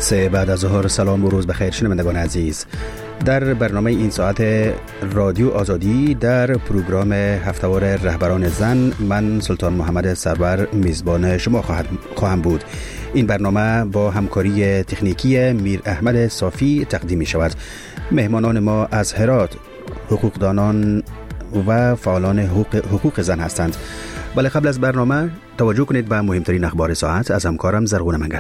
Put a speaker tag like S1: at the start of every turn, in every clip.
S1: 3 بعد از ظهر. سلام و روز بخیر شنوندگان عزیز. در برنامه این ساعت رادیو آزادی در پروگرام هفته‌وار رهبران زن، من سلطان محمد سرور میزبان شما خواهم بود. این برنامه با همکاری تکنیکی میر احمد صافی تقدیم می شود. مهمانان ما از هرات حقوقدانان و فعالان حقوق زن هستند. ولی قبل از برنامه توجه کنید به مهمترین اخبار ساعت از همکارم زرغون منگل.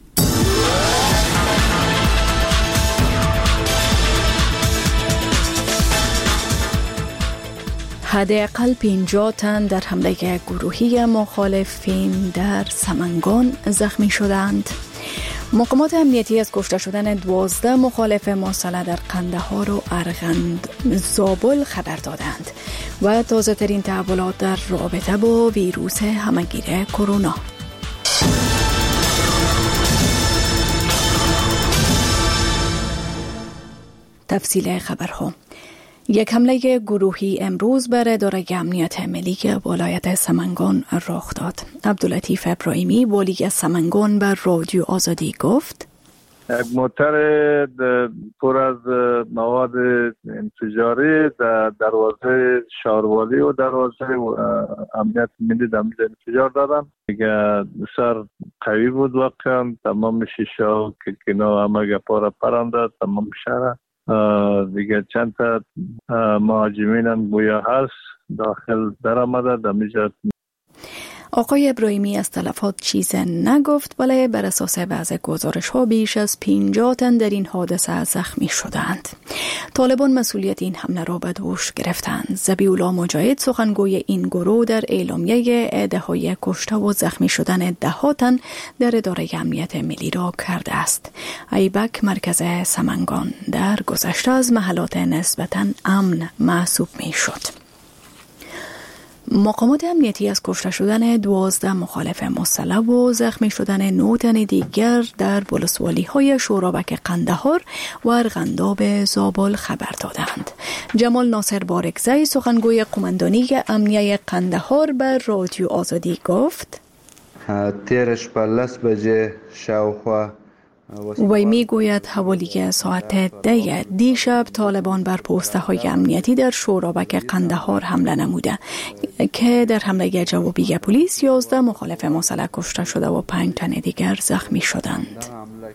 S2: حداقل 50 تن در حمله گروهی مخالفین در سمنگان زخمی شدند. مقامات امنیتی از کشته شدن 12 مخالف مسلح در قندهار و ارغند زابل خبر دادند و تازه ترین تحولات در رابطه با ویروس همهگیر کرونا. تفصیل خبرها. یک حمله گروهی امروز بر اداره امنیت ملی ولایت سمنگان رخ داد. عبداللطیف ابراهیمی والی سمنگان بر رادیو آزادی گفت:
S3: یک موتر پر از مواد انفجاری در دروازه شهروالی و دروازه امنیت ملی در انفجار دادن. دیگه بسیار قوی بود، واقعا تمام شیشه و کلکینا همه پاره پرنده تمام شهر. دیگه چند تا مهاجمین هم گویا هست داخل در آمده دمیجات.
S2: آقای ابراهیمی از تلفات چیز نگفت، ولی بر اساس بعض گزارش ها بیش از 50 تن در این حادثه زخمی شدند. طالبان مسئولیت این حمله را به دوش گرفتند. ذبیح الله مجاهد سخنگوی این گروه در اعلامیه اعدادهای کشته و زخمی شدن 10 تن در اداره امنیت ملی را کرده است. ایبک مرکز سمنگان در گذشته از محلات نسبتاً امن محسوب می شد. مقامات امنیتی از کشته شدن 12 مخالف مسلح و زخمی شدن 9 تن دیگر در ولسوالی‌های شورابک قندهار و ارغنداب زابل خبر دادند. جمال ناصر بارکزی سخنگوی قماندانی امنیه قندهار بر رادیو آزادی گفت:
S4: تیرش پلس بجه شاوخوا
S2: وی می گوید حوالی ساعت 10 دیشب طالبان بر پوسته های امنیتی در شورابک قندهار حمله نموده که در حمله جوابی پلیس 11 مخالف مسلح کشته شده و 5 تن دیگر زخمی شدند.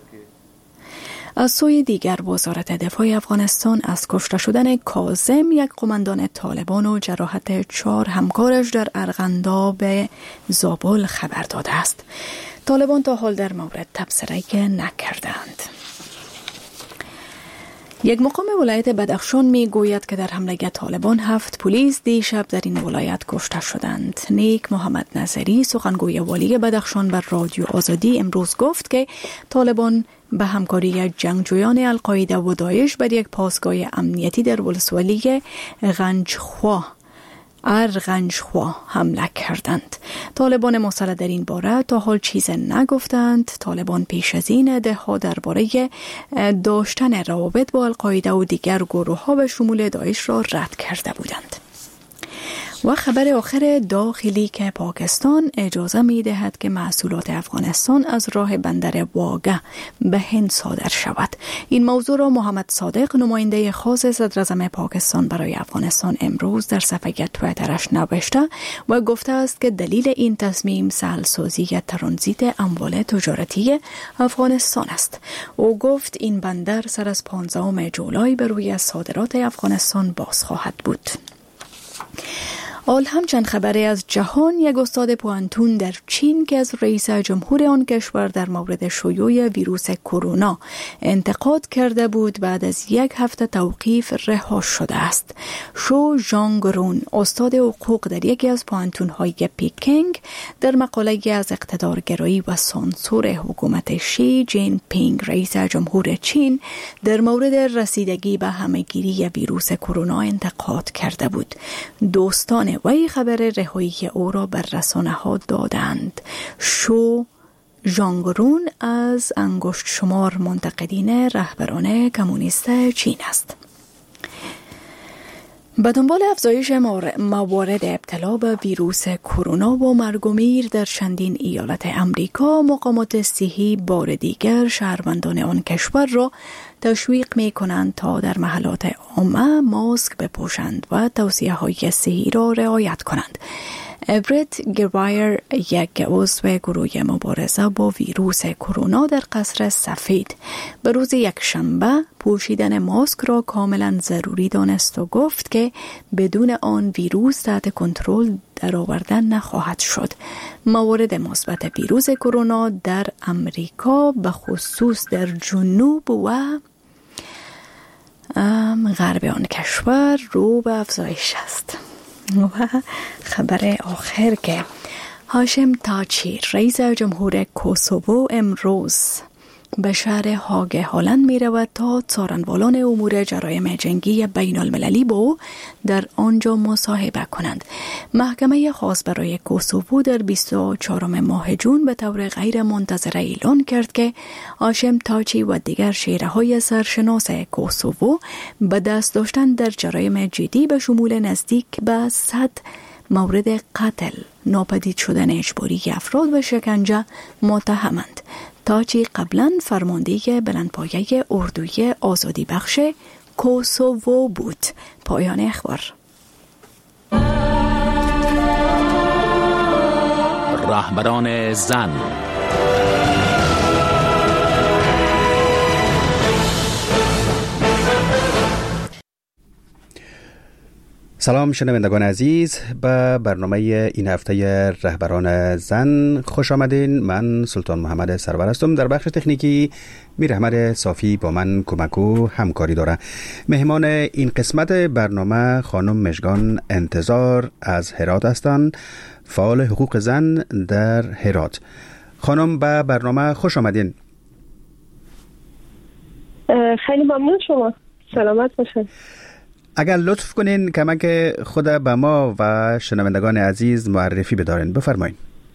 S2: از سوی دیگر وزارت دفاع افغانستان از کشته شدن کاظم، یک قماندان طالبان و جراحت 4 همکارش در ارغنداب زابل خبر داده است. طالبان تا حال در مورد تبصره نکردند. یک مقام ولایت بدخشان می گوید که در حمله طالبان 7 پلیس دیشب در این ولایت کشته شدند. نیک محمد نظری سخنگوی والی بدخشان بر رادیو آزادی امروز گفت که طالبان به همکاری جنگجویان القاعده و داعش بر یک پاسگاه امنیتی در ولسوالی ارغنجخوا حمله کردند. طالبان مسلح در این باره تا حال چیز نگفتند. طالبان پیش از این ادعاها درباره داشتن روابط با القاعده و دیگر گروه‌ها به شمول داعش را رد کرده بودند. و خبر آخر داخلی که پاکستان اجازه می دهد که محصولات افغانستان از راه بندر واگه به هند صادر شود. این موضوع را محمد صادق نماینده خاص صدراعظم پاکستان برای افغانستان امروز در صفحه توییترش نوشته و گفته است که دلیل این تصمیم سهل‌سازی ترانزیت اموال تجارتی افغانستان است. او گفت این بندر سر از 15 جولای بر روی صادرات افغانستان باز خواهد بود. حال هم چند خبری از جهان. یک استاد پوانتون در چین که از رئیس جمهور آن کشور در مورد شیوع ویروس کرونا انتقاد کرده بود بعد از 1 هفته توقیف رها شده است. شو ژانگرون استاد حقوق در یکی از پوانتون‌های پیکینگ در مقاله از اقتدارگرایی و سانسور حکومت شی جین پینگ رئیس جمهور چین در مورد رسیدگی به همهگیری ویروس کرونا انتقاد کرده بود. دوستان وی خبر رهایی او را بر رسانه‌ها دادند. شو ژانگرون از انگشت شمار منتقدین رهبران کمونیست چین است. به دنبال افزایش موارد ابتلا به ویروس کرونا و مرگ و میر در چندین ایالت امریکا، مقامات صحی بار دیگر شهروندان آن کشور را تشویق می کنند تا در محلات عامه ماسک بپوشند و توصیه‌های صحی را رعایت کنند. برت گوایر، یک عضو گروه مبارزه با ویروس کرونا در قصر سفید، به روز یکشنبه پوشیدن ماسک را کاملا ضروری دانست و گفت که بدون آن ویروس تحت کنترل درآوردن نخواهد شد. موارد مثبت ویروس کرونا در امریکا به خصوص در جنوب و غرب آن کشور رو به افزایش است. و خبر آخر که هاشم تاچی، رئیس جمهور کوسوو، امروز به شهر هاگ هلند می رود تا څارنوالان امور جرایم جنگی بین المللی با او در آنجا مصاحبه کنند. محکمه خاص برای کوسوو در 24 ماه جون به طور غیر منتظره اعلان کرد که هاشم تاچی و دیگر شیره‌های سرشناس کوسوو به دست داشتن در جرایم جدی به شمول نزدیک به 100 مورد قتل، ناپدید شدن اجباری افراد و شکنجه متهمند. تاچی قبلا فرمانده بلندپایه اردوی آزادی بخش کوسوو بود. پایان اخبار.
S5: رهبران زن.
S1: سلام شنوندگان عزیز، به برنامه این هفته رهبران زن خوش آمدین. من سلطان محمد سرور هستم. در بخش تکنیکی میر احمد صافی با من کمک و همکاری داره. مهمان این قسمت برنامه خانم مژگان انتظار از هرات هستند، فعال حقوق زن در هرات. خانم به برنامه خوش آمدین.
S6: خیلی ممنون شما. سلامت باشید.
S1: اگر لطف کنین کمک خود به ما و شنوندگان عزیز معرفی بدارین، بفرمایین.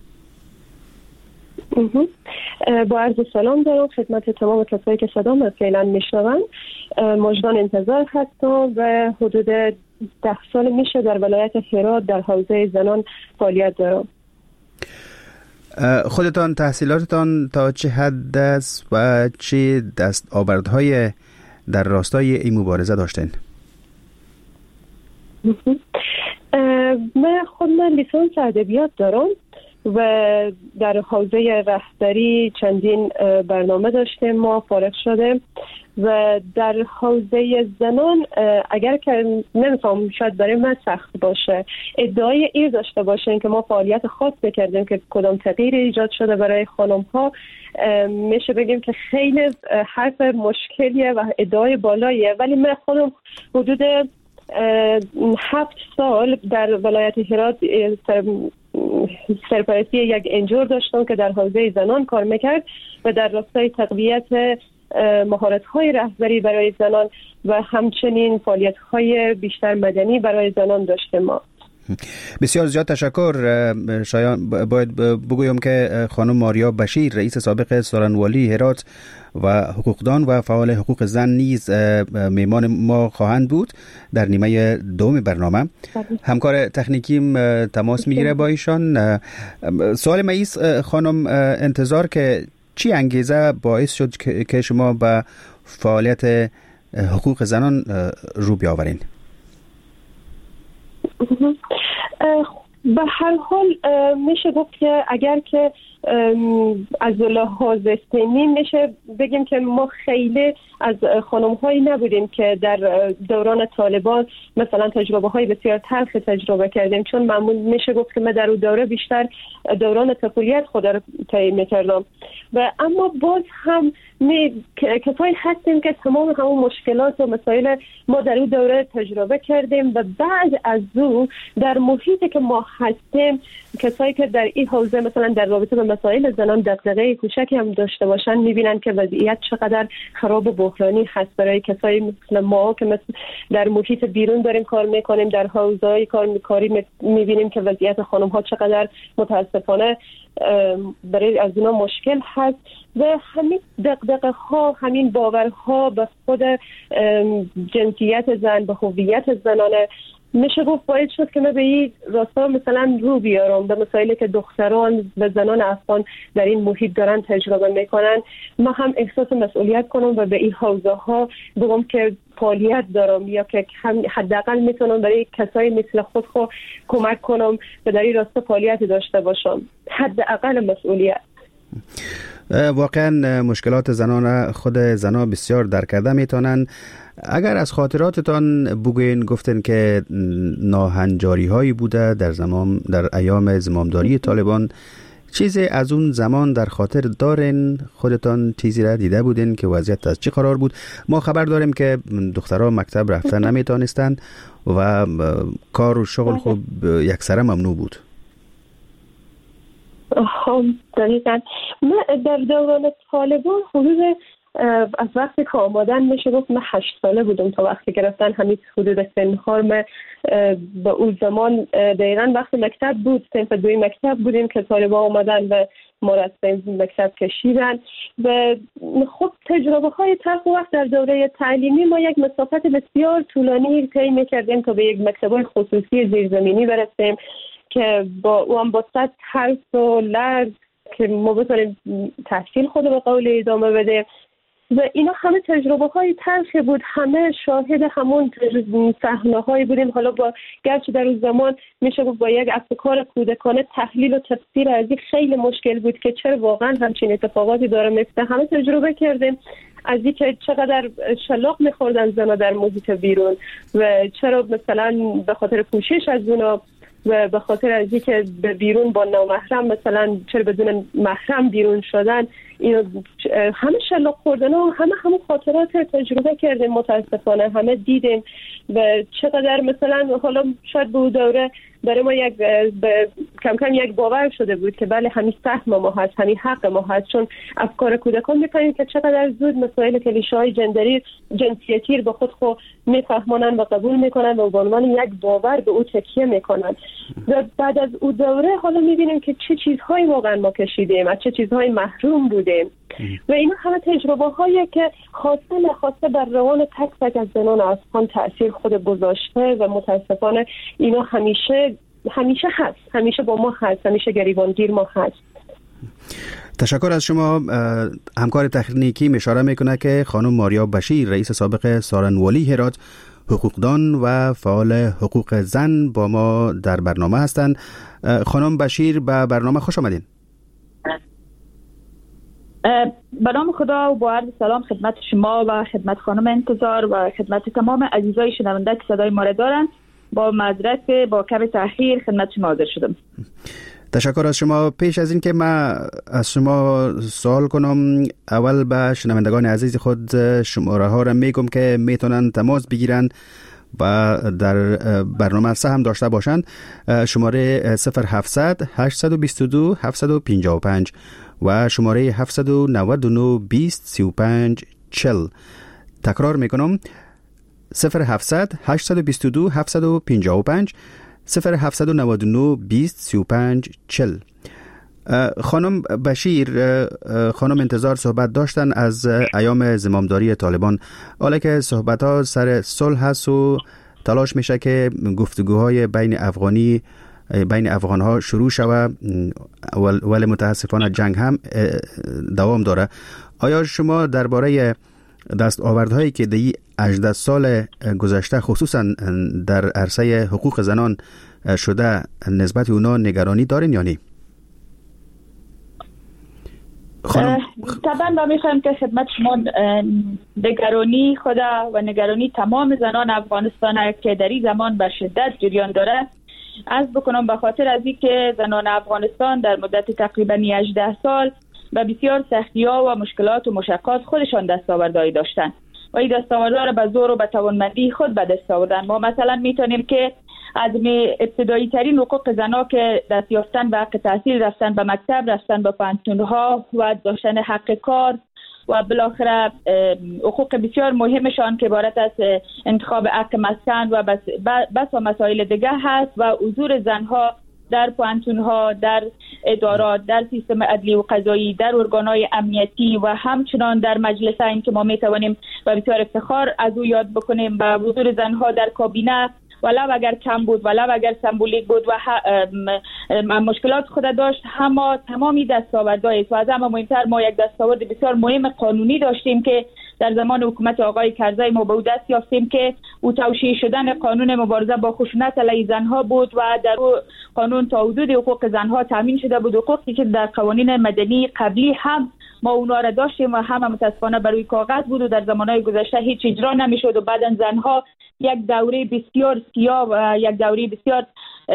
S6: با عرض سلام دارم خدمت تمام کسایی که صدام فعلا میشنون. مژگان انتظار هستم و حدود 10 سال میشه در ولایت هرات در حوزه زنان فعالیت دارم.
S1: خودتان تحصیلاتتان تا چه حد است و چه دستاوردهای در راستای این مبارزه داشتین؟
S6: من خودم لیسانس ادبیات دارم و در حوزه رهبری چندین برنامه داشتیم، ما فارغ شده و در حوزه زنان اگر که نمیفهم شاید برای من سخت باشه ادعای این داشته باشین که ما فعالیت خاص بکردیم که کدام تغییر ایجاد شده برای خانم ها، میشه بگیم که خیلی حرف مشکلیه و ادعای بالاییه، ولی من خودم حدود 7 سال در ولایت هرات سرپرستی یک انجور داشتم که در حوزه زنان کار میکرد و در راستای تقویت مهارت‌های رهبری برای زنان و همچنین فعالیت‌های بیشتر مدنی برای زنان داشتیم ما.
S1: بسیار زیاد تشکر. شایان باید بگویم که خانم ماریا بشیر، رئیس سابق سارنوالی هرات و حقوقدان و فعال حقوق زن نیز میمان ما خواهند بود در نیمه دوم برنامه. همکار تکنیکیم تماس میگیره با ایشان. سوال مایز خانم انتظار که چی انگیزه باعث شد که شما به فعالیت حقوق زنان رو بیاورین؟
S6: به هر حال میشه گفت که اگر که از لحاظ سنی میشه بگیم که ما خیلی از خانم هایی نبودیم که در دوران طالبان مثلا تجربه های بسیار تلخ تجربه کردیم، چون معمول میشه گفت که من در اون دوره بیشتر دوران طفولیت خود را طی میکردم و اما باز هم کسایی هستیم که تمام همون مشکلات و مسائل ما در اون دوره تجربه کردیم و بعد از او در محیطی که ما هستیم کسایی که در این حوزه مثلا در رابطه با مسائل زنان دغدغه کوچکی هم داشته باشن میبینن که وضعیت چقدر خراب و بحرانی هست برای کسایی مثل ما که مثل در محیط بیرون داریم کار میکنیم، در حوزه‌های کاری میبینیم که وضعیت خانم ها چقدر متاسفانه برای از اونا مشکل هست و همین دغدغه ها، همین باورها به خود جنسیت زن، به هویت زنانه میشه گفت باید شد که من به این راستا مثلا رو بیارم به مسائلی که دختران و زنان افغان در این محیط دارن تجربه میکنن. ما هم احساس مسئولیت کنم و به این حوزه ها بگم که فعالیت دارم یا که حداقل میتونم برای کسایی مثل خود کمک کنم و در این راستا فعالیت داشته باشم، حداقل مسئولیت.
S1: واقعا مشکلات زنان خود زنان بسیار درک کرده میتونن. اگر از خاطراتتان بگوین، گفتن که ناهنجاری هایی بوده در ایام زمامداری طالبان، چیزی از اون زمان در خاطر دارین؟ خودتان چیزی را دیده بودین که وضعیت از چی قرار بود؟ ما خبر داریم که دخترها مکتب رفتن نمیتونستند و کار و شغل خوب یکسره ممنوع بود.
S6: دقیقا. من در دوران طالبان حدود از وقتی که آمدن میشه گفت من 8 ساله بودم تا وقتی که رفتن همین حدود سنخار. من به اون زمان دقیقا وقتی مکتب بود، صنف 2 مکتب بودیم که طالبان آمدن و ما را از مکتب کشیدن و خب تجربه های تلخ وقت در دوره تعلیمی ما یک مسافت بسیار طولانی طی میکردیم تا به یک مکتب خصوصی زیرزمینی برسیم که با اون با صد ترس و لرز که ما بتونیم تحصیل خود به قول ادامه بده و اینا همه تجربه های تلخی بود. همه شاهد همون صحنه هایی بودیم. حالا با گرچه در اون زمان میشه با یک افکار کودکانه تحلیل و تفسیر از این خیلی مشکل بود که چرا واقعا همچین اتفاقاتی داره میفته. همه تجربه کردیم از اینکه چقدر شلاق میخوردن زنا در محیط بیرون و چرا مثلا به خاطر پوشش از اونا و به خاطر از اینکه به بیرون با نامحرم مثلا چرا بدون محرم بیرون شدن، اینو همه شلاق خوردن و همون خاطرات تجربه کردیم. متاسفانه همه دیدیم و چقدر مثلا حالا شاید به اون دوره برای ما کم کم یک باور شده بود که بله همین سهم ما هست، همین حق ما هست، چون افکار کودکان می‌فهمیم که چقدر زود مسائل کلیشه‌های جنسیتی رو به خود میفهمونن و قبول میکنن و به عنوان یک باور به او تکیه میکنن. و بعد از اون دوره حالا میبینیم که چه چیزهایی واقعا ما کشیدیم، از چه چیزهایی محروم بودیم و اینا همه تجربه هایی که خواسته نخواسته بر روان تک تک از زنان افغان تأثیر خود گذاشته و متاسفانه اینا همیشه هست، همیشه با ما هست، همیشه گریبانگیر ما هست.
S1: تشکر از شما. همکار تکنیکی اشاره میکنه که خانم ماریا بشیر، رئیس سابق سارنوالی هرات، حقوقدان و فعال حقوق زن با ما در برنامه هستند. خانم بشیر به برنامه خوش آمدین.
S7: به نام خدا و با عرض سلام خدمت شما و خدمت خانم انتظار و خدمت تمام عزیزای شنونده که صدای ما را دارند. با معذرت با کم تأخیر خدمت شما حاضر شدم.
S1: تشکر از شما. پیش از این که من از شما سوال کنم، اول به شنوندگان عزیز خود شماره ها را میگم که میتونن تماس بگیرن و در برنامه سهم داشته باشند. شماره 0700 822 755 و شماره 799 20 35 40. تکرار میکنم 0700 822 755 0799 20 35 40. خانم بشیر، خانم انتظار صحبت داشتن از ایام زمامداری طالبان. حالا که صحبت ها سر صلح هست و تلاش میشه که گفتگوهای بین افغان ها شروع شود ولی متاسفانه جنگ هم دوام داره. آیا شما درباره دستاوردهایی که در 18 سال گذشته خصوصا در عرصه حقوق زنان شده نسبت اونا نگرانی دارین یا نه؟
S7: طبعا ما میخوایم که خدمت شما نگرانی خدا و نگرانی تمام زنان افغانستان که در این زمان به شدت جریان داره از بکنم، به خاطر از این که زنان افغانستان در مدت تقریبا 18 سال و بسیار سختی‌ها و مشکلات و مشقات خودشان دستاوردهایی داشتن و این دستاوردها را به زور و به توانمندی خود به دست آوردن. ما مثلا میتونیم که از ابتدایی ترین حقوق زنها که دست یافتن به حق تحصیل، رفتن به مکتب، رفتن به پانتون‌ها و داشتن حق کار و بالاخره حقوق بسیار مهمشان که عبارت از انتخاب حق مسکن و بس و مسائل دیگه هست و حضور زنها در پانتون‌ها، در ادارات، در سیستم عدلی و قضایی، در ارگان‌های امنیتی و همچنان در مجلس‌ها که ما می‌توانیم و بسیار افتخار از او یاد بکنیم و حضور زنها در کابینه ولو اگر کم بود، ولو اگر سمبولیک بود و مشکلات خود داشت، همه تمامی دستاوردهای است و از همه مهمتر ما یک دستاورد بسیار مهم قانونی داشتیم که در زمان حکومت آقای کرزی ما به دست یافتیم که او توشیح شدن قانون مبارزه با خشونت علیه زنها بود و در او قانون تا حدود حقوق زنها تامین شده بود، حقوقی که در قوانین مدنی قبلی هم ما اونا را داشتیم و همه متاسفانه بر روی کاغذ بود و در زمانهای گذشته هیچ اجرا نمیشد و بعداً زنها یک دوره بسیار سیاه و یک دوره بسیار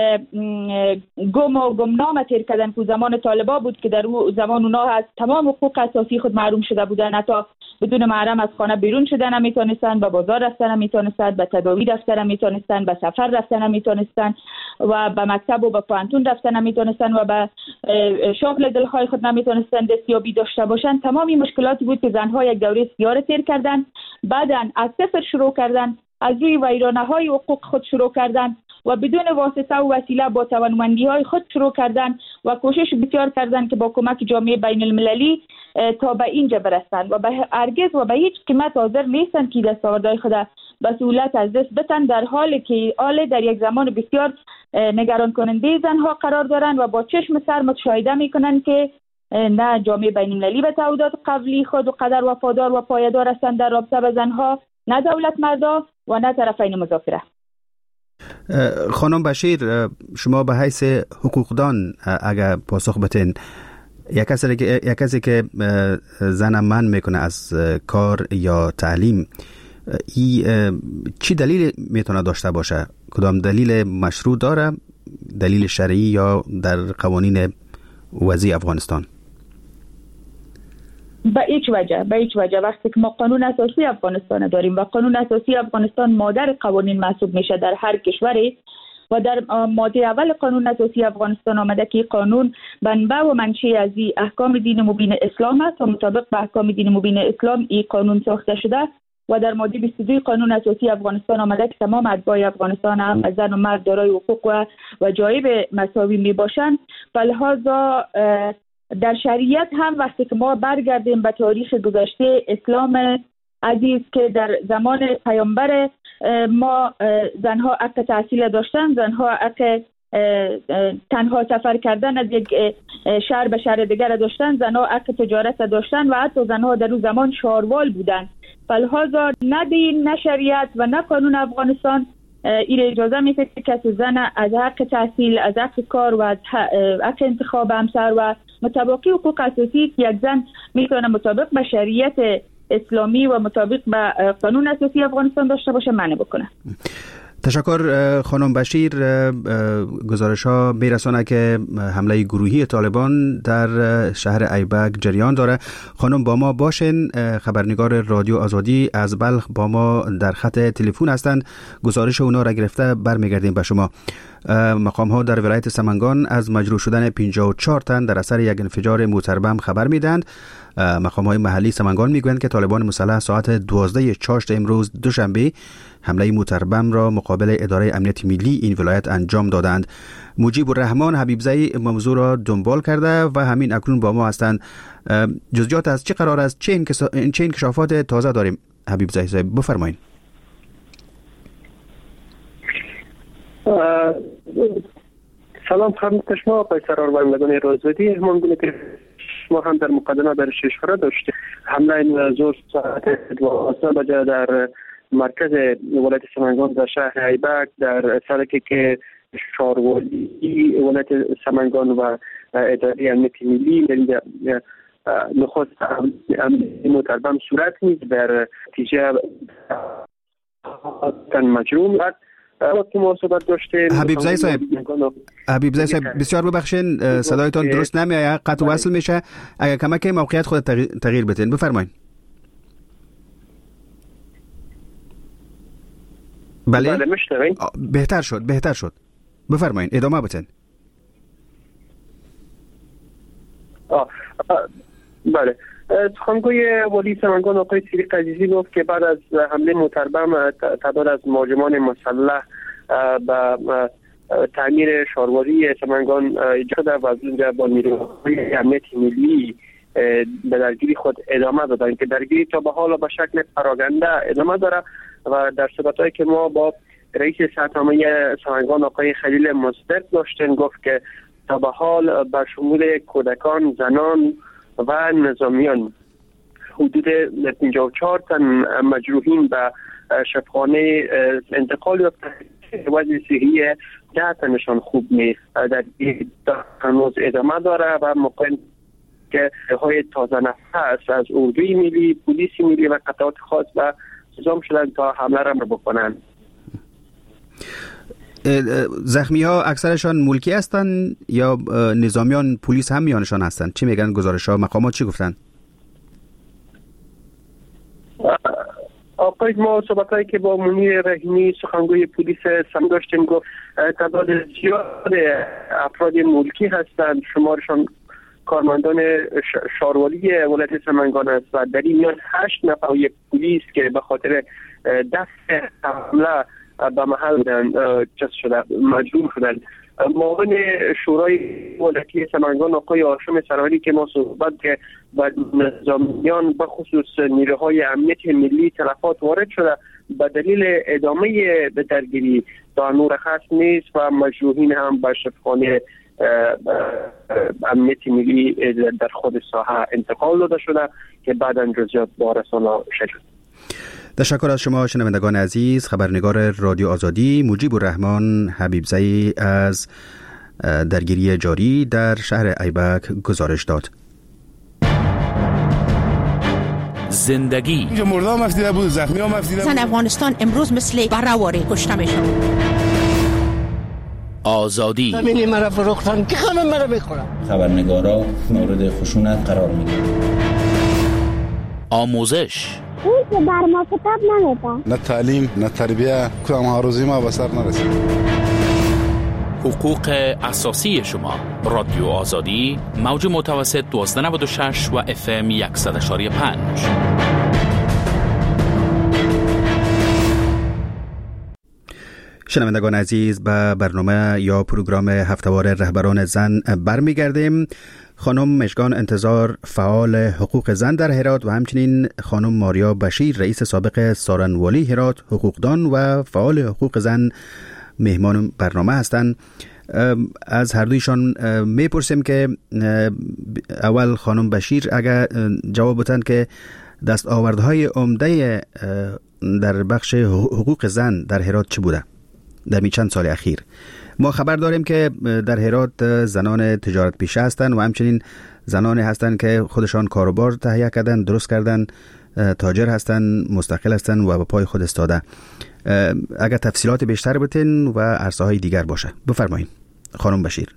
S7: گم و گمنام تیر کردن که زمان طالبا بود که در اون زمان اونا از تمام حقوق اساسی خود محروم شده بودن، حتی بدون محرم از خانه بیرون شدن نمیتونستن، به بازار رفتن نمیتونستن، به تداوی رفتن نمیتونستن، به سفر رفتن نمیتونستن و به مکتب و به پانتون رفتن نمیتونستن و به شغل دلهای خود نمیتونستن دستیابی داشته باشن. تمامی مشکلاتی بود که زنها یک دوره سیاه تیر کردن، بعداً از صفر شروع کردن، از روی ویرانه‌های حقوق خود شروع کردن و بدون واسطه و وسیله با توانمندی‌های خود شروع کردن و کوشش بسیار کردن که با کمک جامعه بین المللی تا به اینجا برسند و به هرگز و به هیچ قیمت حاضر نیستند که دستاوردهای خود به سهولت از دست بدن، در حالی که در یک زمان بسیار نگران کننده زنها قرار دارند و با چشم سر مشاهده میکنند که نه جامعه بین المللی به تعهدات قبلی خود و قدر وفادار و پایدار هستند در رابطه با زنها، نه دولت مردا و نه طرفین مذاکره.
S1: خانم بشیر، شما به حیث حقوقدان اگر پاسخ بتین، یک کسی که زن من میکنه از کار یا تعلیم، چی دلیل میتونه داشته باشه؟ کدام دلیل مشروع داره؟ دلیل شرعی یا در قوانین وضعی افغانستان؟
S7: به هیچ وجه وقتی که ما قانون اساسی افغانستان داریم و قانون اساسی افغانستان مادر قوانین محسوب میشه در هر کشوری و در ماده اول قانون اساسی افغانستان آمده که قانون منبع و منشأ از احکام دین مبین اسلام است و مطابق به احکام دین مبین اسلام این قانون ساخته شده و در ماده 22 قانون اساسی افغانستان آمده که تمام اتباع افغانستان هم زن و مرد دارای حقوق و جایب مساوی می باشند. فلهذا در شریعت هم وقتی که ما برگردیم به تاریخ گذشته اسلام عزیز که در زمان پیامبر ما زنها حق تحصیل داشتن، زنها حق تنها سفر کردن از یک شهر به شهر دیگر داشتن، زنها حق تجارت داشتن و حتی زنها در اون زمان شاروال بودن. فلهذا نه دین، نه شریعت و نه قانون افغانستان این اجازه میده که کسی زن از حق تحصیل، از حق کار و از حق انتخاب همسر و مطابقی حقوق اساسی که یک زن میتونه مطابق به شریعت اسلامی و مطابق به قانون اساسی افغانستان داشته باشه منع بکنه.
S1: تشکر خانم بشیر. گزارش ها میرسانه که حمله گروهی طالبان در شهر ایبک جریان داره. خانم با ما باشین، خبرنگار رادیو آزادی از بلخ با ما در خط تلفن هستند. گزارش اونا را گرفته برمیگردیم به شما. مقام ها در ولایت سمنگان از مجروح شدن 54 تن در اثر یک انفجار موتربم خبر میدند. مقام های محلی سمنگان میگویند که طالبان مسلح ساعت 12 چاشت امروز دوشنبه حمله موتربم را مقابل اداره امنیت ملی این ولایت انجام دادند. مجیب الرحمن حبیبزی موضوع را دنبال کرده و همین اکنون با ما هستند. جزئیات از چه قرار است؟ چه انکشافات تازه داریم؟ حبیبزی صاحب بفرمایید.
S8: سلام خدمت شما پیکران و مردان رازدی. همانگونه که ما هم در مقدمه در کشور داشتیم حمله زور ساعت 12 بجه در مرکز ولایت سمنگان در شهر ایبک در سرکی که شاروالی ولایت سمنگان و اداره امنیت ملی در نخست موتربم صورت نیست در نتیجه تن مجروم وقتی ما داشتیم.
S1: حبیبزی صاحب بسیار ببخشین صدایتان درست نمیاد، قطع وصل میشه. اگر کمک موقعیت خود تغییر بدین بفرمایید. بله
S8: مشتغل
S1: بهتر شد بفرمایید، ادامه بدین.
S8: بله، سخنگوی والی سمنگان آقای صدیق عزیزی گفت که بعد از حمله موتربم تعداد از مهاجمان مسلح به تعمیر شاروالی سمنگان ایجاد و از اونجا با نیروهای امنیت ملی به درگیری خود ادامه دادند که درگیری تا به حال به شکل پراگنده ادامه داره و در صحبت‌هایی که ما با رئیس ساتامه سمنگان آقای خلیل مصدق داشتن، گفت که تا به حال به شمول کودکان، زنان و نظامیان حدود 54 تن مجروحین به شفاخانه انتقال یافتند. وضع صحی 10 تنشان خوب نیست. در هنوز ادامه داره و ممکن که های تازه نفس از اردوی ملی، پلیس ملی و قطعات خاص و اعزام شدن تا حمله را بکنند.
S1: زخمی ها اکثرشان ملکی هستند یا نظامیان پلیس هم میانشان هستند؟ چی میگن گزارش ها؟ مقامات چی گفتن؟
S8: آقای ما صحبتایی که با منیر رحیمی سخنگوی پلیس سم داشتیم، گفت تعداد زیاد افراد ملکی هستند، شمارشان کارمندان شاروالی ولایت سمنگان است و در این میان 8 نفر پلیس که به خاطر دست حمله به محل بودن جس شده، مجروح شدند. معاون شورای ولایتی سمنگان آقای هاشم سروری که ما صحبت که با نظامیان به خصوص نیروهای امنیت ملی تلفات وارد شده به دلیل ادامه به درگیری تا نور خاص نیست و مجروحین هم به شفاخانه امنیت ملی در خود ساحه انتقال داده شده که بعداً جزئیات با رسانه شد.
S1: تشکر از شما شنوندگان عزیز. خبرنگار رادیو آزادی مجیب الرحمن حبیبزئی از درگیری جاری در شهر ایبک گزارش داد.
S5: زندگی
S9: اینجا مردم مفتیده بود، زخمی ها مفتیده بود.
S10: زن افغانستان امروز مثل برهواری کشته میشن.
S5: آزادی
S11: ببینی مرا فروختن که همه مرا بخورن.
S12: خبرنگارا مورد خشونت قرار میگیرن.
S5: آموزش
S13: اون که بر ما کتاب نمیده،
S9: نه تعلیم نه تربیه، کدام هاروزی ما به سر نرسید.
S5: حقوق اساسی شما. رادیو آزادی موج متوسط 1296 و FM 100.5.
S1: شنوندگان عزیز، به برنامه یا پروگرام هفته‌وار رهبران زن برمیگردیم. خانم مشگان انتظار فعال حقوق زن در هرات و همچنین خانم ماریا بشیر رئیس سابق سارنوالی هرات حقوقدان و فعال حقوق زن مهمان برنامه هستند. از هر دویشان میپرسیم که اول خانم بشیر اگر جواب بدن که دستاوردهای عمده در بخش حقوق زن در هرات چه بوده در می چند سال اخیر. ما خبر داریم که در هرات زنان تجارت پیشه هستند و همچنین زنانی هستند که خودشان کاروبار تهیه کردن، درست کردن، تاجر هستند، مستقل هستند و به پای خود استاده. اگر تفصیلات بیشتر بتین و عرصه های دیگر باشه بفرمایید خانم بشیر.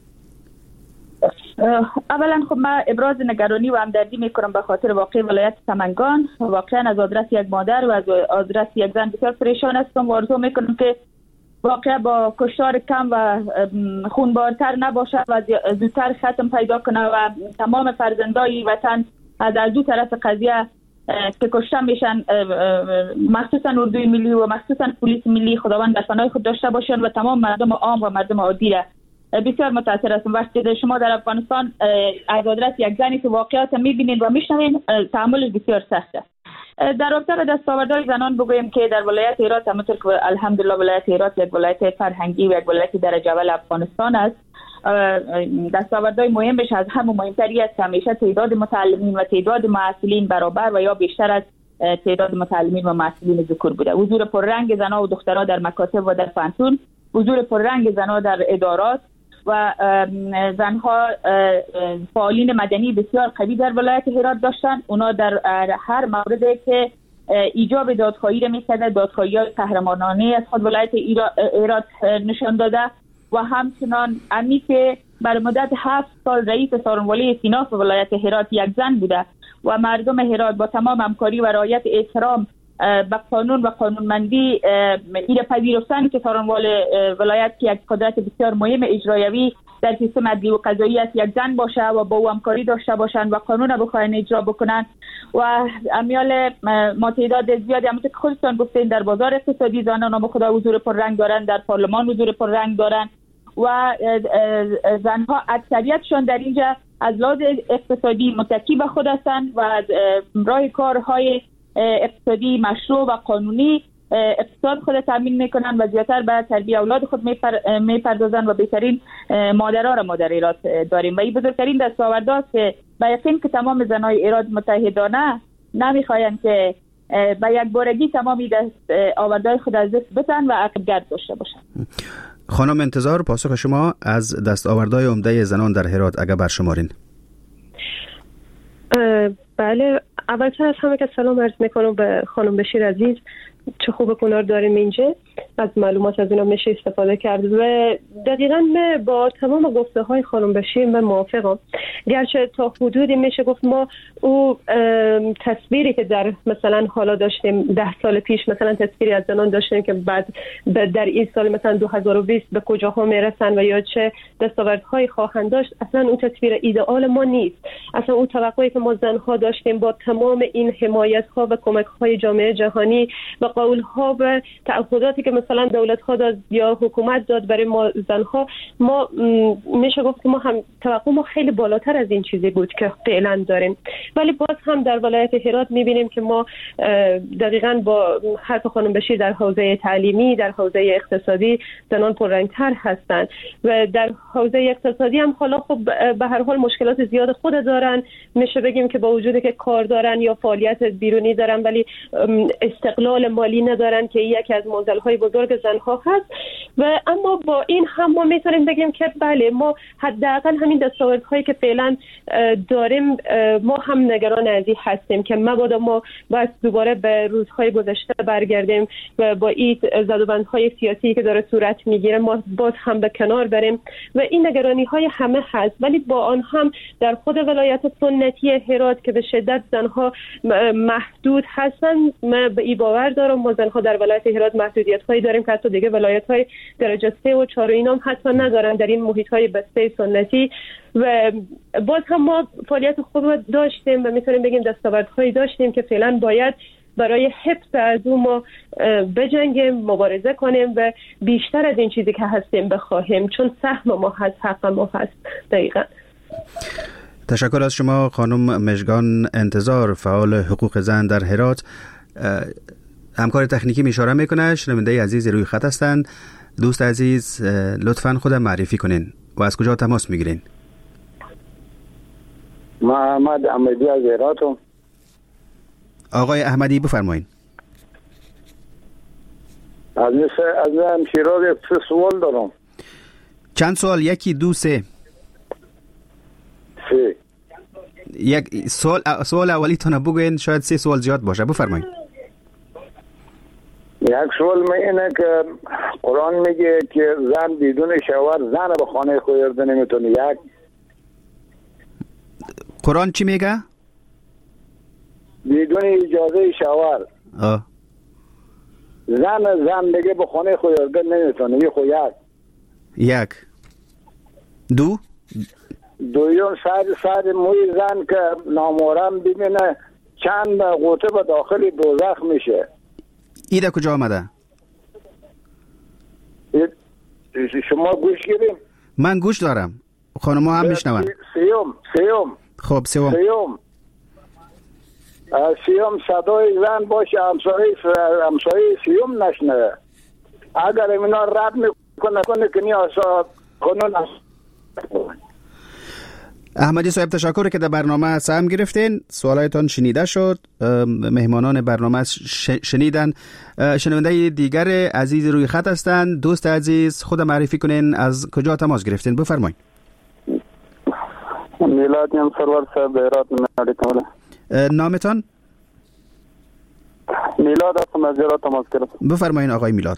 S7: اولا خب من ابراز نگرانی و همدردی میکنم به خاطر واقع ولایت سمنگان. واقعا از آدرس یک مادر و از آدرس یک زن بسیار پریشان هستم و آرزو میکنم که واقعا با کشتار کم و خونبارتر نباشه و زودتر ختم پیدا کنه و تمام فرزندای وطن از دو طرف قضیه که کشته میشن، مخصوصا اردوی ملی و مخصوصا پلیس ملی، خداوند در پناه خود داشته باشن و تمام مردم عام و مردم عادی را. بسیار متاسف هستم وقتی شما در افغانستان از آدرس یک زنی که واقعیت میبینید و میشنوید تحملش بسیار سخته. در رابطه به دستاوردهای زنان بگویم که در ولایت هرات همونطور که الحمدلله ولایت هرات یک ولایت فرهنگی و یک ولایت درجه اول افغانستان است، دستاوردهای مهمش از همه مهمتری است که همیشه تعداد متعلمین و تعداد معلولین برابر و یا بیشتر از تعداد متعلمین و معلولین ذکور بوده. حضور پررنگ زنها و دخترها در مکاتب و در فنتون، حضور پررنگ زنها در ادارات و زنها فعالین مدنی بسیار قوی در ولایت هرات داشتن. اونا در هر موردی که ایجاب دادخواهی را میکرده، دادخواهی‌های قهرمانانه از خود ولایت هرات نشان داده و همچنان امی که بر مدت 7 سال رئیس سارنوالی سیناف ولایت هرات یک زن بوده و مردم هرات با تمام همکاری و رعایت احترام به قانون و قانونمندی ایره پذیرفتن که سارنوال ولایت که یک قدرت بسیار مهم اجرایوی در سیستم عدلی و قضایی است یک زن باشه و با او همکاری داشته باشن و قانون رو بخواین اجرا بکنن و امیال ما تعداد زیادی همونطور که خودتان گفتین در بازار اقتصادی زنان نام خدا حضور پررنگ دارن، در پارلمان حضور پررنگ دارن و زنها اکثریتشون در اینجا از لحاظ اقتصادی متکی به خود هستند و از راه کارهای اقتصادی مشروع و قانونی اقتصاد خود تامین میکنن و زیادتر به تربیت اولاد خود میپردازن و بهترین مادرها را ما در ایران داریم و این بزرگترین دستاورداست که به یقین که تمام زنای ایران متحدانه نمیخواین که به یک بارگی تمامی دستاوردهای خود از دست بدن و عقب‌گرد داشته باشن.
S1: خانم انتظار پاسخ شما از دستاوردهای عمده زنان در هرات اگر برشمارین.
S6: بله، اولتر از همه که سلام عرض میکنم به خانم بشیر عزیز. چه خوب کنار داریم اینجا، از معلومات از اینا میشه استفاده کرد و دقیقاً با تمام گفته های خانم بشیر من موافقم. گرچه تا حدودی میشه گفت ما او تصویری که در مثلا حالا داشتیم 10 سال پیش، مثلا تصویری از زنان داشتیم که بعد در این سال مثلا 2020 به کجاها میرسن و یا چه دستاوردهایی خواهند داشت، اصلا اون تصویر ایدئال ما نیست. اصلا اون توقعی که ما زنها داشتیم با تمام این حمایت ها و کمک های جامعه جهانی و قول ها و تعهداتی که مثلا دولت ها داد یا حکومت داد برای ما زنها، ما میشه گفت که ما هم توقع ما خیلی بالاتر از این چیزی بود که فعلا داریم. ولی باز هم در ولایت هرات میبینیم که ما دقیقاً با حرف خانم بشیر در حوزه تعلیمی، در حوزه اقتصادی زنان پررنگتر هستند و در حوزه اقتصادی هم حالا خب به هر حال مشکلات زیاد خود دارن. میشه بگیم که با وجودی که کار دارن یا فعالیت بیرونی دارن ولی استقلال مالی ندارن که یکی از معضل‌های بزرگ زنها هست. و اما با این هم ما میتونیم بگیم که بله، ما حداقل همین دستاوردهایی که فعلا داریم ما هم نگران از این هستیم که مبادا ما باید دوباره به روزهای گذشته برگردیم و با این زدوبندهای سیاسی که داره صورت میگیره ما باز هم به کنار بریم و این نگرانی های همه هست. ولی با آن هم در خود ولایت سنتی هرات که به شدت زنها محدود هستن، من به این باور دارم ما زنها در ولایت هرات محدودیت هایی داریم که حتی دیگه ولایت های درجه 3 و 4 اینام حتی ندارن در این محیط های بسته سنتی. و باز هم ما فعالیت خود داشتیم و میتونیم بگیم دستاوردهایی داشتیم که فعلا باید برای حفظ از اون ما بجنگیم، مبارزه کنیم و بیشتر از این چیزی که هستیم بخواهیم، چون سهم ما هست، حق ما هست. دقیقا.
S1: تشکر از شما خانم مژگان انتظار، فعال حقوق زن در هرات. همکار تکنیکی اشاره میکنه. شنونده عزیز روی خط هستند. دوست عزیز لطفاً خودم معرفی کنین و از کجا تماس میگیرین؟
S14: محمد احمدی از هراتم.
S1: آقای احمدی بفرمایید.
S14: از شیراز سوال دارم.
S1: چند سوال؟ یکی، دو، سه؟
S14: سه.
S1: یک سوال اولی تونه بگوین، شاید 3 سوال زیاد باشه. بفرمایید.
S14: یک سوال اینه که قرآن میگه که زن بدون شوهر زن به خانه خود نمیتونه. یک
S1: قرآن چی میگه؟
S14: بدون اجازه شوهر زن دیگه به خانه خود نمیتونه. یه خو یک دویم سر موی زن که نامحرم ببینه چند غوطه به داخل دوزخ میشه.
S1: ایده کجا آمده؟
S14: شما گوش گیریم؟
S1: من گوش دارم، خانم‌ها هم میشنون.
S14: سیوم
S1: خب سیوم
S14: صدای زن باشه، همسایه سیوم نشنه. اگر اینا رد میکنه که نیاز کنون.
S1: احمدی صاحب تشکر که در برنامه سهم گرفتین. سوالایتان شنیده شد، مهمانان برنامه شنیدن. شنونده دیگر عزیز روی خط هستند. دوست عزیز خود معرفی کنین، از کجا تماس گرفتین؟ بفرمایید.
S15: میلاد یم سرور صاحب هرات میاد.
S1: نامتان؟
S15: میلاد هستم از هرات تماس گرفتم.
S1: بفرمایید آقای میلاد.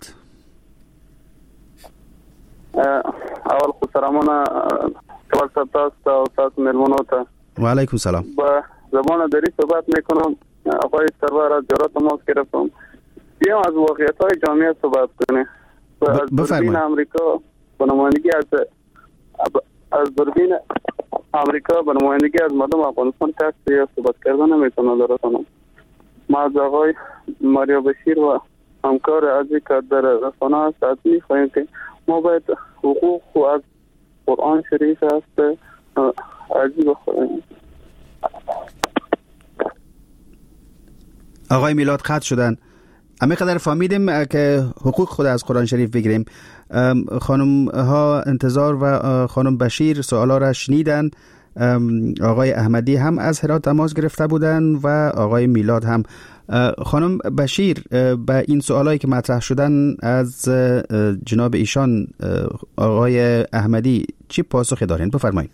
S15: اول خود سلامونه صاحب تاست و تاست ملمونو تا.
S1: و علیکم سلام.
S15: با زبان دری صحبت میکنم. آقای سرور از هرات تماس گرفتم. بیام از واقعیت های جامعه صحبت کنه. از دوربین امریکا به نمایندگی از دوربین امریکا به نمایندگی از مردم افغانستان تحت صحبت کردن نمیتونه درستانم. ما از آقای ماریا بشیر و همکار عزیز که در رسانه هست از میخواهیم که ما باید حقوق و از قرآن شریف هست عزیز بخواهیم.
S1: آقای میلاد قطع شدن. اما قدر فهمیدیم که حقوق خود از قرآن شریف بگیریم. خانم ها انتظار و خانم بشیر سوالا را شنیدن. آقای احمدی هم از هرات تماس گرفته بودن و آقای میلاد هم. خانم بشیر، به این سوالایی که مطرح شدن از جناب ایشان آقای احمدی چی پاسخی دارین؟ بفرمایید.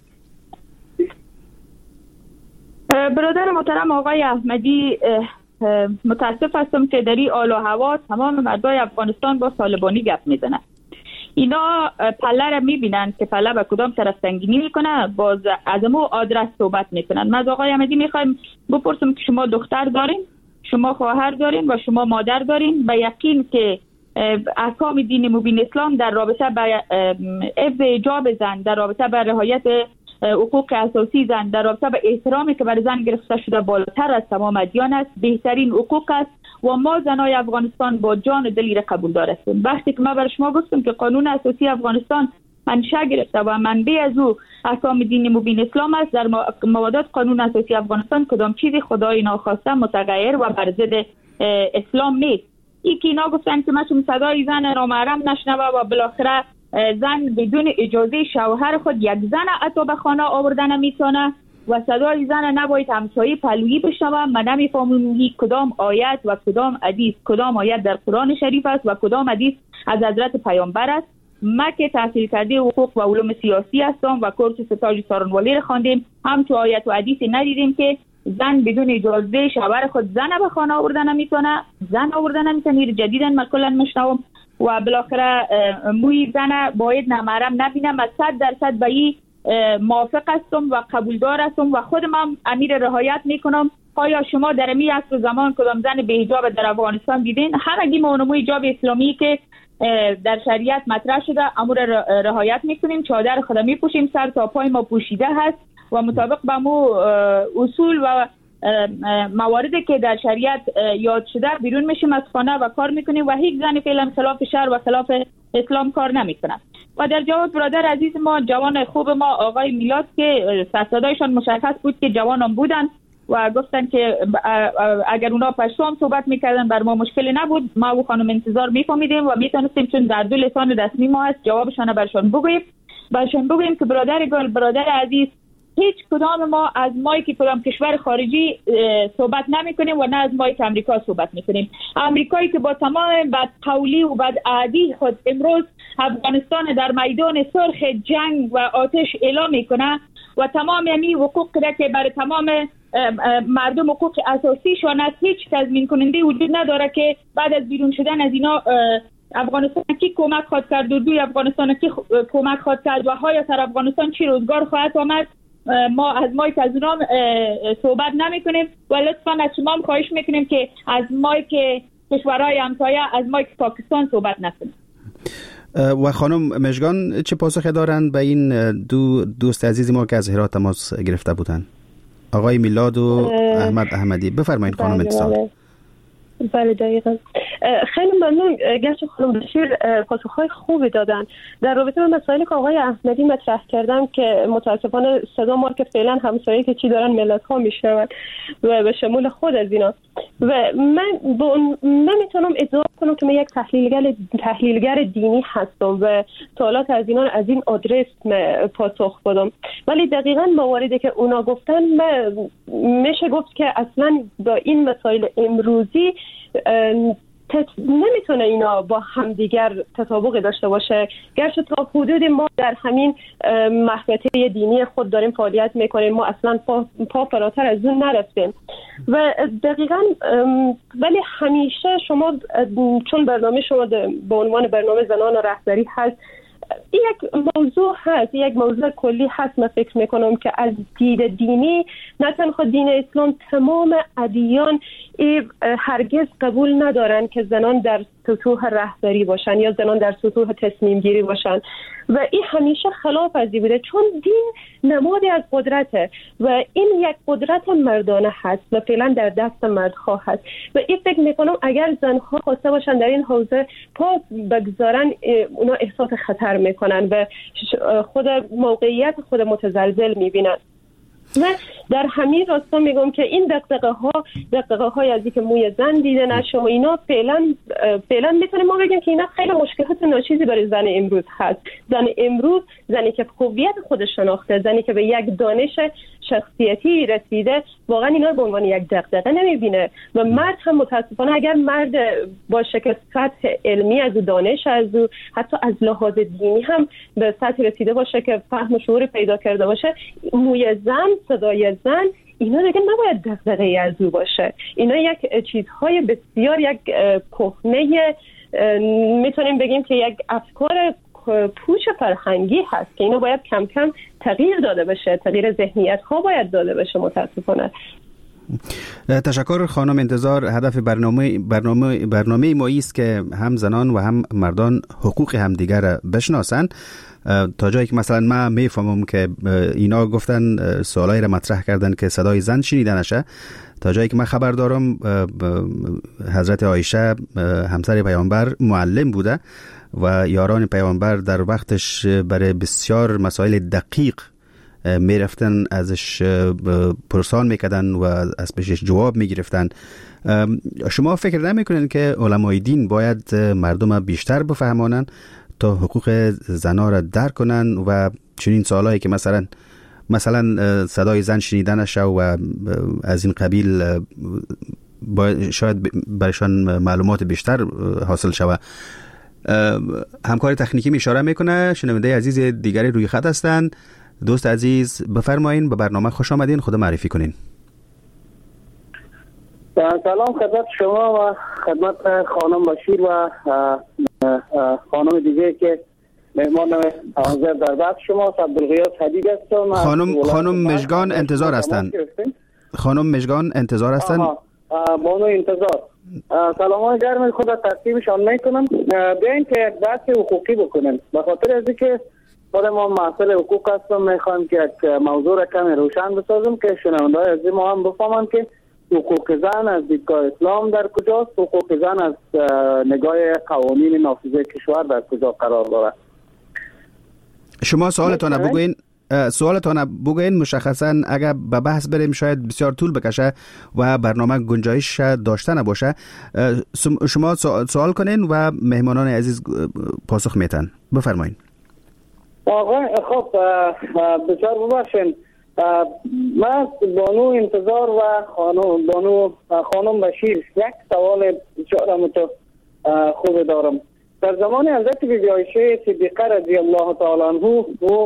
S7: برادر محترم آقای احمدی، متاسف هستم که در این حال و هوا تمام مردای افغانستان با طالبانی گپ میزنن. اینا پله را میبینن که پله به کدام طرف تنگینی میکنه، باز از مو آدرس صحبت میکنن. من از آقای احمدی میخوایم بپرسم که شما دختر دارین، شما خواهر دارین و شما مادر دارین. به یقین که احکام دین مبین اسلام در رابطه به حفظ حجاب زن، در رابطه به رعایت حقوق اساسی زن، در رابطه به احترامی که بر زن گرفته شده بالاتر از تمام ادیان است، بهترین حقوق است و ما زنای افغانستان با جان و دلی را قبول داریم. وقتی که ما بر شما گفتم که قانون اساسی افغانستان منشأ گرفته و منبع از او احکام دین مبین اسلام است، در موادات قانون اساسی افغانستان کدام چیزی خدای ناخواسته متغیر و بر ضد اسلام نیست. این که اینا گفتن که مثلا صدای زن نامحرم نشنوه و بالاخره زن بدون اجازه شوهر خود یک زن حتی به خانه آوردن نمیتونه و صدای زن نباید همسایه پلویی بشنوه. من نمیفهمم کدام آیت و کدام حدیث، کدام آیت در قرآن شریف است و کدام حدیث از حضرت پیامبر است. ما که تحصیل کرده حقوق و علوم سیاسی هستم و کورس ستاج سارنوالی را خواندیم، هم تو آیت و حدیث ندیدیم که زن بدون اجازه شوهر خود زن به خانه آوردن نمیتونه، زن آوردن نمیتونه. جدیداً من کلا مشنوم و بالاخره موی زن باید نامحرم نبینم. من 100% به این موافق هستم و قبولدار هستم و خودم هم امیر رعایت میکنم. آیا شما در این عصر زمان کدام زن به حجاب در افغانستان دیدین؟ همگی ما اونمو حجاب اسلامی که در شریعت مطرح شده امور رعایت میکنیم، چادر خود میپوشیم، سر تا پای ما پوشیده هست و مطابق با مو اصول و مواردی که در شریعت یاد شده بیرون میشیم از خانه و کار میکنیم و هیچ زنی فعلا خلاف شرع و خلاف اسلام کار نمیکنه. و در جواب برادر عزیز ما جوان خوب ما آقای میلاد که صدایشان مشخص بود که جوانان بودن و گفتن که اگر اونا پشتو هم صحبت میکردن بر ما مشکلی نبود، ما و خانم انتظار میفهمیدیم و میتونستیم چون در دو لسان رسمی ما هست جوابشان برشان بگوییم که برادر عزیز، هیچ کدام ما از مایی که کدام کشور خارجی صحبت نمی کنیم و نه از مایی که امریکا صحبت می کنیم. امریکایی که با تمام بدقولی و بدعهدی خود امروز افغانستان در میدان سرخ جنگ و آتش اعلام می کنه و تمام یعنی حقوق که برای تمام مردم حقوق اساسی شون است، هیچ تضمین کننده وجود نداره که بعد از بیرون شدن از اینا افغانستان کی کمک خواهد کرد و دوی افغانستان کی کمک خواهد کرد و های سر افغانستان چی روزگار خواهد آمد. ما از مایک از اونام صحبت نمی کنیم و لطفاً از شما هم خواهش میکنیم که از مایک کشورهای همسایه از مایک پاکستان صحبت نکنیم.
S1: و خانم مژگان چه پاسخی دارن به این دو دوست عزیز ما که از هرات تماس گرفته بودن، آقای میلاد و احمد احمدی؟ بفرمایید خانم اتصال.
S6: بله دقیقا. خیلی ممنون. گرچه خانم بشیر پاسخهای خوبی دادن در رابطه با مسائلی که آقای احمدی مطرح کردم که متاسفانه صدا ما که فعلا همسایه که چی دارن ملت ها میشنون و به شمول خود از اینا و من میتونم ادعا کنم که من یک تحلیلگر دینی هستم و سوالات از این آدرس پاسخ بدم، ولی دقیقاً مواردی که اونا گفتن میشه گفت که اصلا با این مسائل امروزی نمیتونه اینا با همدیگر تطابق داشته باشه. گرچه تا حدود ما در همین محوطه دینی خود داریم فعالیت میکنیم، ما اصلا پا فراتر از اون نرفتیم و دقیقاً ولی همیشه شما چون برنامه شما به عنوان برنامه زنان و رهبری هست، یک موضوع هست، یک موضوع کلی هست. من فکر میکنم که از دید دینی نه تنها دین اسلام، تمام ادیان هرگز قبول ندارن که زنان در سطوح رهبری باشن یا زنان در سطوح تصمیم گیری باشن و این همیشه خلاف ازی بوده، چون دین نمادی از قدرته و این یک قدرت مردانه هست و فعلا در دست مردها هست و این فکر میکنم اگر زنها خواسته باشن در این حوزه پا بگذارن اونا احساس خطر میکنن و خود موقعیت خود متزلزل میبینن. و در همین راستا میگم که این دغدغه های از اینکه موی زن دیده نشه و اینا فعلا میتونیم ما بگیم که اینا خیلی مشکلات ناچیزی برای زن امروز هست. زن امروز، زنی که هویت خودش شناخته، زنی که به یک دانش شخصیتی رسیده، واقعا اینا رو به عنوان یک دغدغه نمیبینه. و مرد هم متاسفانه اگر مرد باشه که سطح علمی از دانش از حتی از لحاظ دینی هم به سطح رسیده باشه که فهم و شعور پیدا کرده باشه، موی زن، صدای زن، اینا دیگه نباید دغدغه‌ای از او باشه. اینا یک چیزهای بسیار یک کهنه، میتونیم بگیم که یک افکار پوچ فرهنگی هست که اینا باید کم کم تغییر داده بشه، تغییر ذهنیت ها باید داده بشه. متاسفانه.
S1: تشکر خانم انتظار. هدف برنامه ما است که هم زنان و هم مردان حقوق همدیگر را بشناسن. تا جایی که مثلا من میفهمم که اینا گفتن، سوالایی را مطرح کردن که صدای زن شنیده نشه. تا جایی که من خبر دارم حضرت عایشه همسر پیامبر معلم بوده و یاران پیامبر در وقتش برای بسیار مسائل دقیق میرفتن، ازش پرسان میکردن و از پیشش جواب میگرفتن. شما فکر نمیکنین که علمای دین باید مردم بیشتر بفهمانن تا حقوق زنها را درک کنن و چنین سوالایی که مثلا صدای زن شنیده نشه و از این قبیل شاید برایشان معلومات بیشتر حاصل شود؟ همکار تکنیکی اشاره میکنه. شنونده عزیز دیگری روی خط هستند. دوست عزیز بفرمایین، به برنامه خوش آمدین، خود معرفی کنین.
S8: سلام خدمت شما و خدمت خانم بشیر و خانم دیگه که مهمان حاضر در بحث شما. عبدالغیاث حدید هستم.
S1: خانم مژگان انتظار هستند. خانم مژگان انتظار هستند.
S8: بانو انتظار. سلام های گرم خود تقدیمشان میکنم. بیاین که یک بحث حقوقی بکنیم. به خاطر از اینکه خود ما مسئله حقوق هستم، میخوام که یک موضوع را کمی روشن بسازم که شنونده های از ما هم بفهمن که حقوق زن از دیدگاه اسلام در کجاست، حقوق زن از نگاه قوانین نافذه کشور در کجا قرار داره.
S1: شما سوالتان بگوین مشخصا اگر به بحث بریم شاید بسیار طول بکشه و برنامه گنجایش داشته نباشه. شما سوال کنین و مهمانان عزیز پاسخ میتن. بفرمایین.
S8: آقا خب بسیار ببخشین، من بانو انتظار و خانم بشیر یک سوال بسیار خوب دارم. در زمان حضرت بیبی عایشه صدیقه رضی الله تعالی عنها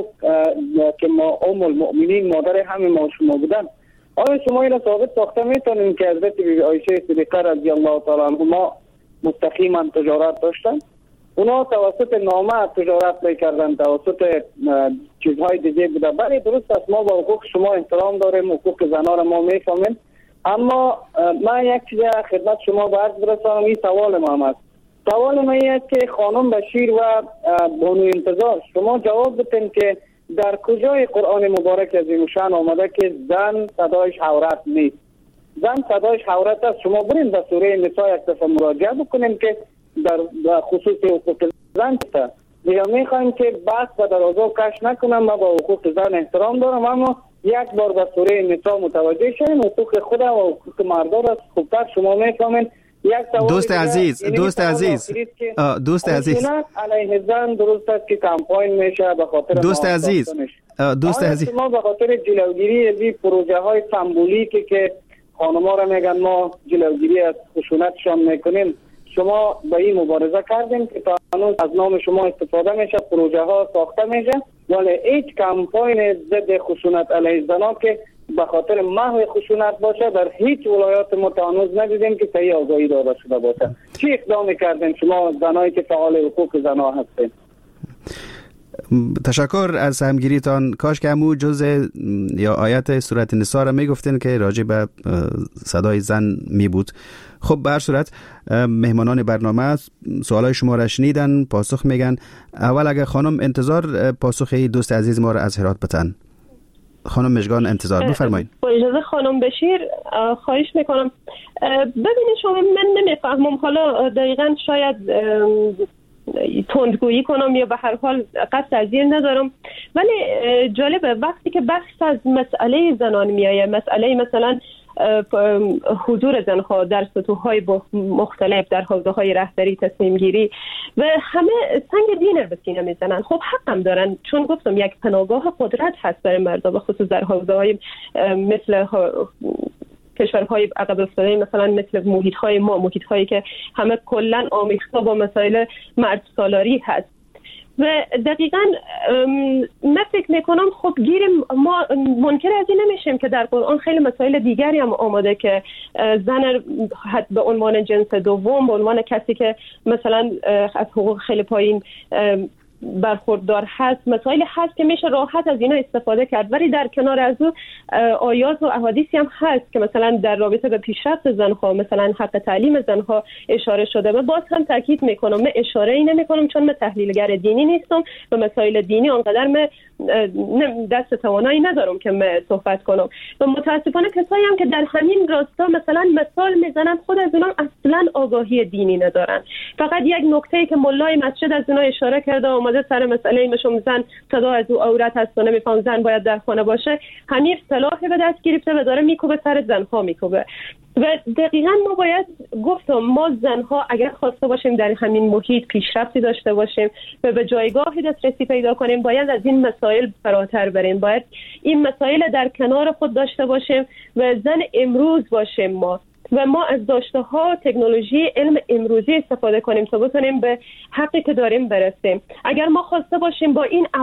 S8: که ما ام المؤمنین مادر همه ما شما بودن، آیا شما این ثابت ساخته میتونین که حضرت بیبی عایشه صدیقه رضی الله تعالی عنها مستقیما تجارت داشتن؟ اونا توسط نامه تجارت میکردن، توسط چیزهای دیگه بوده. بله درست است، ما با حقوق شما احترام داریم، حقوق زنان را ما میفهمیم، اما من یک چیز خدمت شما باید برسانم. این سوال ما هست. سوال من است که خانم بشیر و بانو انتظار شما جواب بدین که در کجای قرآن مبارک عظیم شأن آمده که زن صدایش عورت نیست؟ زن صدایش عورت است. شما برین به سوره نساء یک دفعه مراجعه بکنین که در خصوص حقوق زن است. دیگه میخوایم که بحث و درازا کش نکنم. من با حقوق زن احترام دارم، اما یک بار به سوره نساء متوجه شدیم حقوق خود و حقوق مردان است. خوبتر شما میفهمین.
S1: دوست عزیز
S8: علیه زن درست است که کمپاین میشه به خاطر
S1: دوست عزیز
S8: ما به خاطر جلوگیری از این پروژه های سمبولیکی که خانم‌ها را میگن ما جلوگیری از خشونتشان میکنیم، شما با این مبارزه کردیم که تا هنوز از نام شما استفاده میشه، پروژه ها ساخته میشه، ولی هیچ کمپاین ضد خشونت علیه زنان که به خاطر محو خشونت باشه در هیچ ولایات ما تا هنوز ندیدیم که صحیح آگاهی داده شده باشه. چی اقدامی کردین شما زنایی که فعال حقوق زنان هستین؟
S1: تشکر از همگیریتان. کاش که همون جزء یا آیت سورت نساء را میگفتین که راجع به صدای زن می بود. خب به هر صورت مهمانان برنامه سوالای شما را شنیدن، پاسخ میگن. اول اگر خانم انتظار پاسخ دوست عزیز ما را از هرات بتن. خانم مژگان انتظار بفرمایید.
S6: با اجازه خانم بشیر خواهش میکنم. ببینید شما من نمیفهمم، حالا دقیقاً شاید تندگویی کنم یا به هر حال قصد از این ندارم، ولی جالبه وقتی که بحث از مسئله زنان میایه، مسئله مثلا حضور زنها در سطوح‌های مختلف، در حوزه‌های رهبری، تصمیم گیری و همه سنگ دین رو به سینه میزنن. خب حقم دارن، چون گفتم یک پناهگاه قدرت هست برای مردم، به خصوص در حوزه‌های مثل کشورهای عقب افتاده، مثلا مثل محیط‌هایی که همه کلاً آمیخته با مسائل مرد سالاری هست. و دقیقاً من فکر میکنم خب گیر ما منکر از این نمیشیم که در قرآن خیلی مسائل دیگری هم آمده که زن به عنوان جنس دوم، به عنوان کسی که مثلا از حقوق خیلی پایین برخوردار هست، مسائل هست که میشه راحت از اینا استفاده کرد. ولی در کنار از او آیات و احادیثی هم هست که مثلا در رابطه به پیشرفت زنها، مثلا حق تعلیم زنها اشاره شده. و باز هم تاکید میکنم من اشاره ای نمیکنم چون من تحلیلگر دینی نیستم و مسائل دینی آنقدر من دست توانایی ندارم که من صحبت کنم. و متاسفانه کسایی هم که در همین راستا مثلا مثال میزنن خود از اونا اصلا آگاهی دینی ندارن. فقط یک نکته که مولای مسجد از اونا اشاره کرده اومده سر مسئله مشوم زن صدا از او عورت هست و نمیفهم زن باید در خانه باشه، همین اصطلاح به دست گرفته و داره میکوبه سر زنها میکوبه. و دقیقاً ما باید گفتم ما زنها اگر خواسته باشیم در همین محیط پیشرفتی داشته باشیم و به جایگاهی دسترسی پیدا کنیم، باید از این مسائل فراتر بریم، باید این مسائل در کنار خود داشته باشیم و زن امروز باشیم ما و ما از داشته ها تکنولوژی علم امروزی استفاده کنیم تا بتونیم به حقی که داریم برسیم. اگر ما خواسته باشیم با این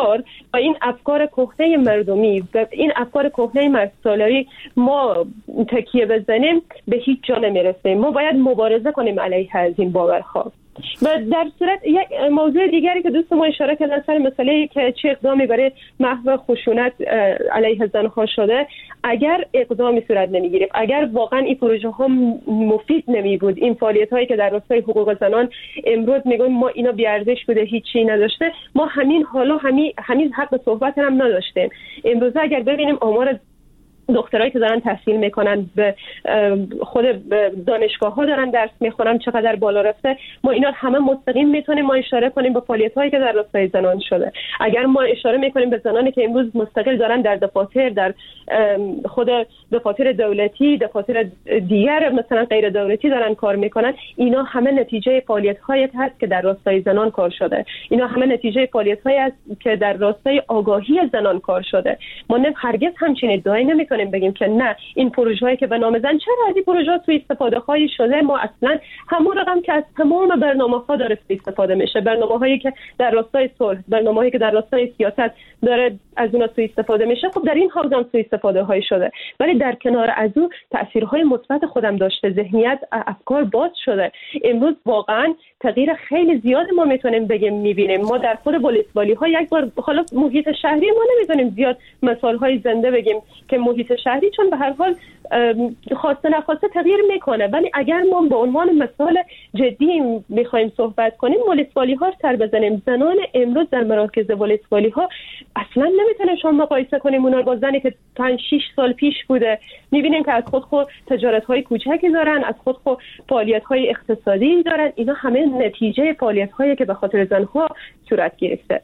S6: افکار کهنه مردمی و این افکار کهنه مردسالاری ما تکیه بزنیم به هیچ جا نمیرسیم. ما باید مبارزه کنیم علیه از این باورها. و در صورت یک موضوع دیگری که دوست ما اشاره کردن سر مسئله که چه اقدامی برای محو خشونت علیه زنها شده، اگر اقدامی صورت نمیگیریم، اگر واقعا این پروژه ها مفید نمی بود، این فعالیت هایی که در راستای حقوق زنان امروز میگن ما اینا بی ارزش بوده، هیچی نداشته، ما همین حالا همین حق صحبت هم نداشتیم. امروز اگر ببینیم آمار دکترایی که دارن تحصیل میکنن به خود دانشگاه ها دارن درس میخونن چقدر بالا رفته، ما اینا همه مستقیم میتونیم ما اشاره کنیم به فعالیت هایی که در راستای زنان شده. اگر ما اشاره میکنیم به زنانی که امروز مستقل دارن در دفاتر، در خود دفاتر دولتی، دفاتر دیگر مثلا غیر دولتی دارن کار میکنن، اینا همه نتیجه فعالیت هایی هست که در راستای زنان کار شده. اینا همه نتیجه فعالیت هایی است که در راستای آگاهی زنان کار شده. ما هرگز همچین ادعایی نمیکنیم بگیم که نه این پروژه هایی که به نام زن، چرا از این پروژه ها سوء استفاده هایی شده؟ ما اصلا همون رقم که از تمام برنامه ها داره سوء استفاده میشه، برنامه هایی که در راستای صلح، برنامه هایی که در راستای سیاست داره از اونها سوء استفاده میشه، خب در این حوزه هم سوء استفاده هایی شده. ولی در کنار از اون تاثیرهای مثبت خودم داشته، ذهنیت، افکار باز شده. امروز واقعا تغییر خیلی زیاد ما میتونیم بگیم میبینیم. ما در خود والیبالی ها یک بار حالا محیط شهری ما نمیتونیم زیاد مثال های زنده بگیم که محیط شهری چون به هر حال خواسته نخواسته تغییر میکنه، ولی اگر ما به عنوان مثال جدی میخوایم صحبت کنیم، والیبالی ها رو سر بزنیم، زنان امروز در مراکز والیبالی ها اصلا نمیتونه شما مقایسه کنیم اونا با زنی که 5-6 سال پیش بوده. میبینیم که از خود تجارت های کوچکی دارن، از خود فعالیت های اقتصادی دارن. اینا همه نتیجه فعالیت هایی که به خاطر زنها صورت گرفته.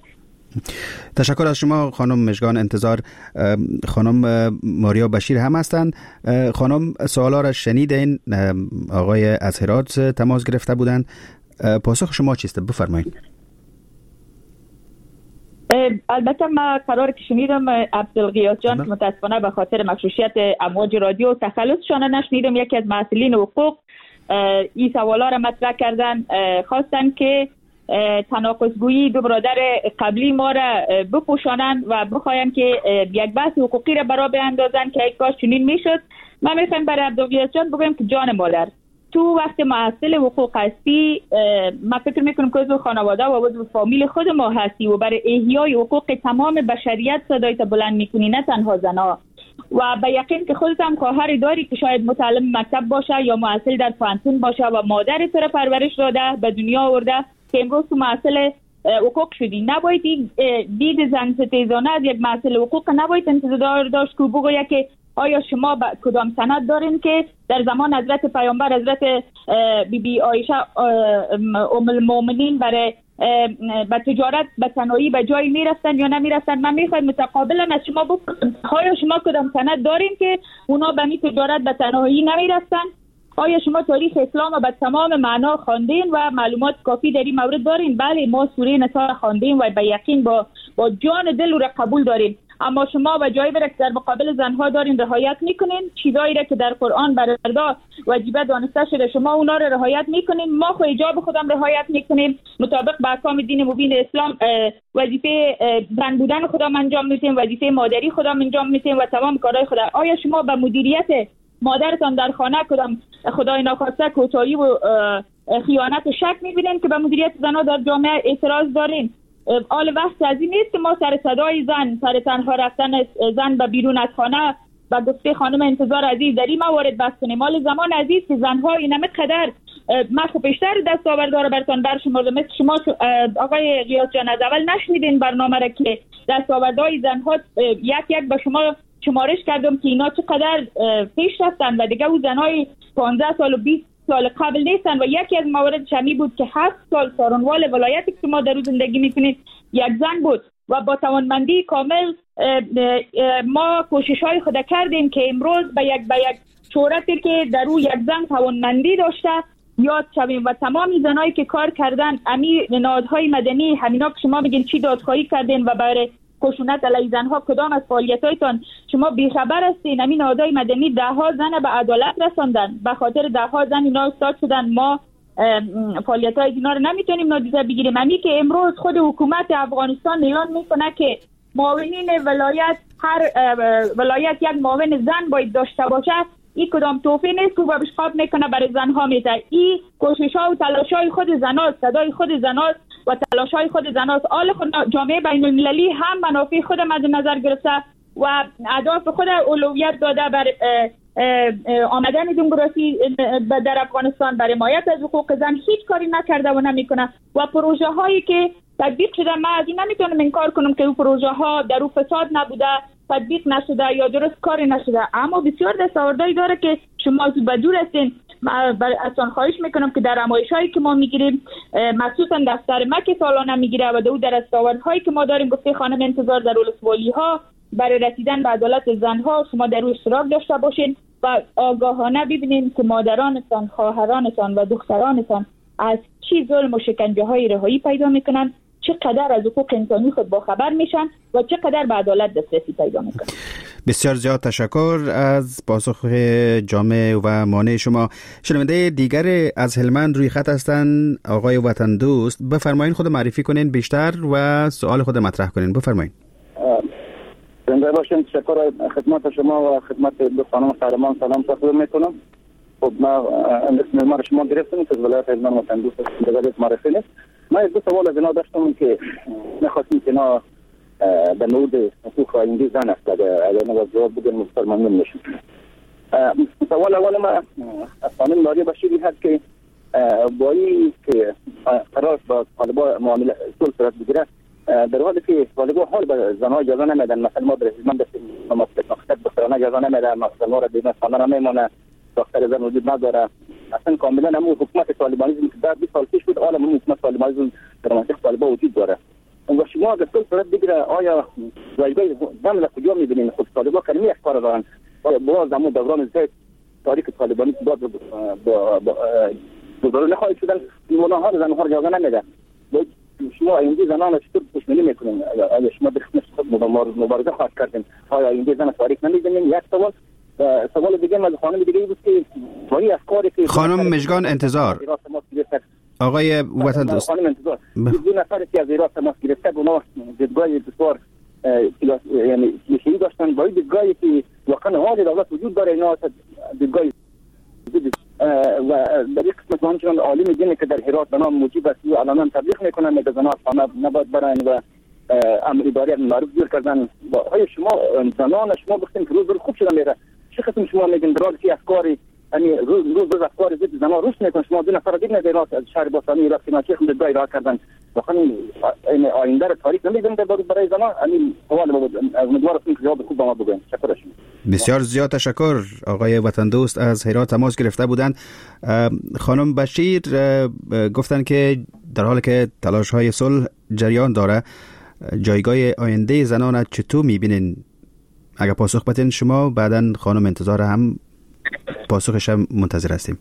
S1: تشکر از شما خانم مژگان انتظار. خانم ماریا بشیر هم هستند. خانم سوالا را شنیدین، آقای از هرات تماس گرفته بودند. پاسخ شما چیست؟ بفرمایید.
S7: البته ما قرار که شنیدم عبدالغیاث جان که متاسفانه به خاطر مشروعیت امواج رادیو تخلصشان نشنیدم، یکی از مسئولین حقوق این سوالا را مطرح کردن، خواستن که تناقض‌گویی دو برادر قبلی ما را بپوشانند و بخواین که یک بحث حقوقی را برا بیاندازن که یک کاش چنین میشد. من میخوام برای عبدالغیاث جان بگم که جان مادر، تو وقت محصل حقوق هستی، من فکر میکنم که عضو خانواده و عضو فامیل خود ما هستی و برای احیای حقوق تمام بشریت صدایت بلند میکنی، نه تنها زنها. و به یقین که خودت هم خواهری داری که شاید متعلم مکتب باشه یا محصل در پانتون باشه و مادر تو را پرورش داده، به دنیا آورده که امروز تو محصل حقوق شدی. نباید دید زن ستیزانه از یک محصل حقوق نباید انتظار داشت که بگوید که آیا شما کدام سند دارین که در زمان حضرت پیامبر حضرت بی عایشه ام المؤمنین برای به تجارت به صنایع به جایی میرفتن یا نمیرفتن؟ من میخوایم متقابلا از شما بپرسم آیا شما کدام سند دارین که اونا به می تجارت به صنایع نمیرفتن؟ آیا شما تاریخ اسلام رو به تمام معنا خواندین و معلومات کافی در این مورد دارین؟ بله، ما سوره نساء خواندیم و به یقین با جان دل رو قبول داریم. اما شما و جایی که در مقابل زنها دارین رعایت میکنین، چیزایی را که در قرآن بر مردا واجبه دانسته شده شما اونا رو رعایت میکنین. ما خو حجاب خودم رعایت میکنیم، مطابق با احکام دین مبین اسلام وظیفه زن بودن خودم انجام میدیم، وظیفه مادری خودم انجام میدیم و تمام کارهای خودم. آیا شما به مدیریت مادرتان در خانه کدام خدای ناخواسته کوتاهی و خیانت و شک میبینین که به مدیریت زنها در جامعه اعتراض دارین؟ آل وقت از این نیست که ما سر صدای زن، سر تنها رفتن زن به بیرون از خانه و گفته خانم انتظار عزیز در این موارد بس کنیم. مال زمان عزیز که زنها اینمه قدر من خب بیشتر دستاوردار برتان برشمردم. مثل شما آقای غیاث جان از اول نشنیدین برنامه را که دستاوردهای زنها یک به شما شمارش کردم که اینا چقدر پیش رفتن و دیگه او زنهای 15 سال و 20 سال قبل نیستن. و یکی از موارد شمی بود که 7 سال سارنوال ولایتی که ما در روز زندگی میکنید یک زن بود و با توانمندی کامل ما کوشش های خود کردیم که امروز به یک شهرتی که در او یک زن توانمندی داشته یاد شویم و تمام زنایی که کار کردن امی نهادهای مدنی همینا که شما میگین چی دادخواهی کردین و برای خشونت علیه زنها کدام از فعالیت‌هایتان شما بیخبر هستین؟ همین نهادهای مدنی ده ها زن به عدالت رساندن، به خاطر ده ها زن اینا استاد شدن. ما فعالیت‌های اینا رو نمیتونیم نادیده بگیریم. همین که امروز خود حکومت افغانستان اعلان میکنه که معاونین ولایت هر ولایت یک معاون زن باید داشته باشه، این کدام توفیق نیست که بشقاب میکنه برای زنها میده. این کوشش‌ها و تلاش‌های خود زناست، صدای خود زناست و تلاش‌های خود زناست. آل خود جامعه بین‌المللی هم منافع خود مد نظر گرفته و اهداف خود اولویت داده بر آمدن دموکراسی در افغانستان، برای حمایت از حقوق زن هیچ کاری نکرده و نمیکنه. و پروژه هایی که تطبیق شده من از این نمیتونم انکار کنم که اون پروژه ها در اون فساد نبوده، تطبیق نشده یا درست کاری نشده، اما بسیار دستاوردهایی داره که شما زودبجور هستین. اصلا خواهش میکنم که در نمایش‌هایی که ما میگیریم، مخصوصا دفتر ما که سالانه میگیره و در دستاوردهایی که ما داریم، گفته خانم انتظار در ولسوالی‌ها برای رسیدن به عدالت زنها شما در روی اشتراک داشته باشین و آگاهانه ببینین که مادرانتان، خواهرانتان و دخترانتان از چی ظلم و شکنجه‌های رهایی پیدا میکنن، چقدر از حقوق انسانی خود با خبر میشن و چقدر به عدالت دسترسی پیدا میکنن.
S1: بسیار زیاد تشکر از پاسخ جامع و مانع شما. شنونده دیگر از هلمند روی خط هستند، آقای وطن دوست. بفرمایین خود معرفی کنین بیشتر و سوال خود مطرح کنین. بفرمایین.
S16: زنده باشین. تشکر خدمت شما و خدمت دو خانم قهرمان سلام تقدیم میکنم. خب ما اسم ما شما گرفتیم که ولایت هلمند وطن دوست دیگر معرفی نیست. من دو سوال از اینا داشتم که می‌خواستم که اینا در مورد حقوق آینده زن است. اگر اینا جواب بدن بسیار ممنون میشم. سوال اول ما از خانم ناریه بشیری هست که با این که قرار با طالبان معامله صلح صورت بگیره، در حالی که طالبان حال به زنها اجازه نمیدن، مثلا ما در هلمند مقصد دخترانه اجازه نمیدن، مثلا ما را دیدن خانه نمیمونه، دختر زن وجود نداره. اصلا کاملا همون حکومت طالبانیسم که در 20 سال پیش بود، حالا همون حکومت طالبانیسم در منطقه طالبان وجود داره. و شما اگر صلح صورت بگیره آیا واجبه زن را کجا میبینین؟ خود طالبان کلمه اخبار دارن باز همون دوران زید تاریخ طالبانیسم باز دوباره نخواهید شدن، ها زنها را اجازه نمیده. شما اینجا زنان را چطور پشتیبانی میکنین؟ اگر شما در خدمت مبارزه خواهد کردین آیا اینجا زن تاریخ نمیبینین؟ یک سوال. سوال دیگه از خانم دیگه بود که ولی افکاری که
S1: خانم مشگان انتظار، آقای وطن دوست،
S16: خانم انتظار دو نفری که از ایران تماس گرفته اونا دیدگاه بسیار یعنی کلیشه‌ای داشتن با دیدگاهی که واقعا حال دولت وجود داره، اینا دیدگاه و در یک قسمت همچنان عالم دینی که در هرات به نام موجب است و علنا تبلیغ میکنن که زنان خانه نباید برن و امر اداری معروف جور کردن. آیا شما زنان شما گفتین که روز خوب شدن میره، چه قسم شما میگین درال که افکاری یعنی روز افکار ضد زنان روش میکنن؟ شما دو نفر دیگه در از شهر باستانی ایران که ناچیخ دیدگاه ایران کردن، واقعا این آینده تاریخ نمیدونم برای زنان. یعنی سوال بود، امیدوارم که جواب خوب به ما بگین. تشکر.
S1: بسیار زیاد تشکر. آقای وطن دوست از هرات تماس گرفته بودند. خانم بشیر گفتن که در حالی که تلاش های صلح جریان داره، جایگاه آینده زنان چطور میبینین؟ اگر پاسخ بدین شما، بعداً خانم انتظار هم پاسخش هم منتظر هستیم.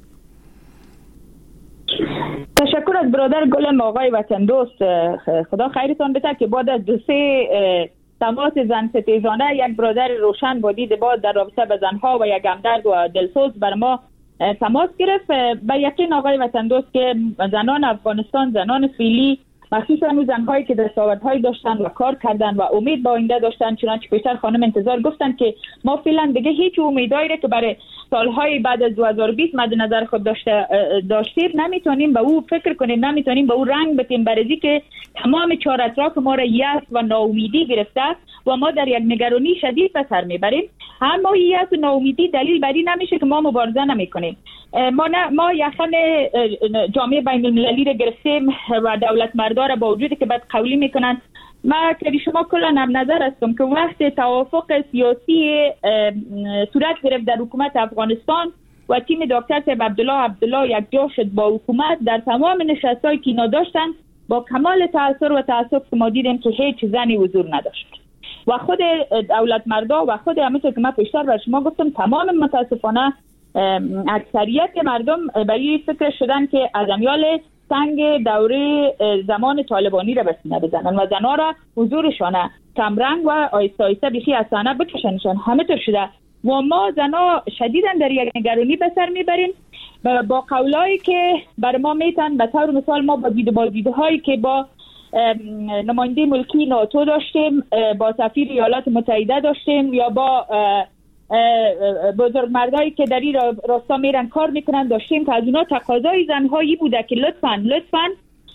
S7: تشکر از برادر گلم آقای وطن دوست. خدا خیرتان بده که بعد از 2-3 تماس زن ستیزانه یک برادر روشن با دید باز در رابطه به زنها و یک همدرد و دلسوز بر ما تماس گرفت. به یقین آقای وطن دوست که زنان افغانستان، زنان فعلی، مخصوصا اون زنهایی که دستاوردهایی داشتن و کار کردن و امید به آینده داشتن، چنانچه پیشتر خانم انتظار گفتن که ما فعلا دیگه هیچ امیدایی که برای سالهای بعد از 2020 مد نظر خود داشتیم نمیتونیم به او فکر کنیم، نمیتونیم به او رنگ بدیم، برای که تمام چهار اطراف ما را یأس و ناامیدی گرفته و ما در یک نگرانی شدید به سر میبریم. اما یأس و ناامیدی دلیل بر این نمیشه که ما مبارزه نمیکنیم. ما یخن جامعه بین المللی را گرفتیم و دولت مردار با وجودی که بد قولی میکنن. ما که شما کلا هم نظر هستم که وقت توافق سیاسی صورت گرفت در حکومت افغانستان و تیم دکتر صاحب عبدالله یک جا شد با حکومت، در تمام نشستایی که اینا داشتن با کمال تأثیر و تأسف که ما دیدیم که هیچ زنی حضور نداشت و خود دولت مردا و خود همونطور که من پیشتر بر شما گفتم تمام متاسفانه اکثریت مردم برای فکر شدن که از امیال سنگ دوره زمان طالبانی را به سینه بزنن و زنها را حضورشان کمرنگ و آیسته آیسته بیخی از صحنه بکشنشان. همه طور شده و ما زنها شدیداً در یک نگرانی به سر میبریم با قولایی که بر ما میتن. به طور مثال ما با دیدهایی که با نماینده ملکی ناتو داشتیم، با سفیر ایالات متحده داشتیم یا با بزرگمردایی که در این راستا میرن کار میکنن داشتیم که از اونا تقاضای زنهایی بوده که لطفاً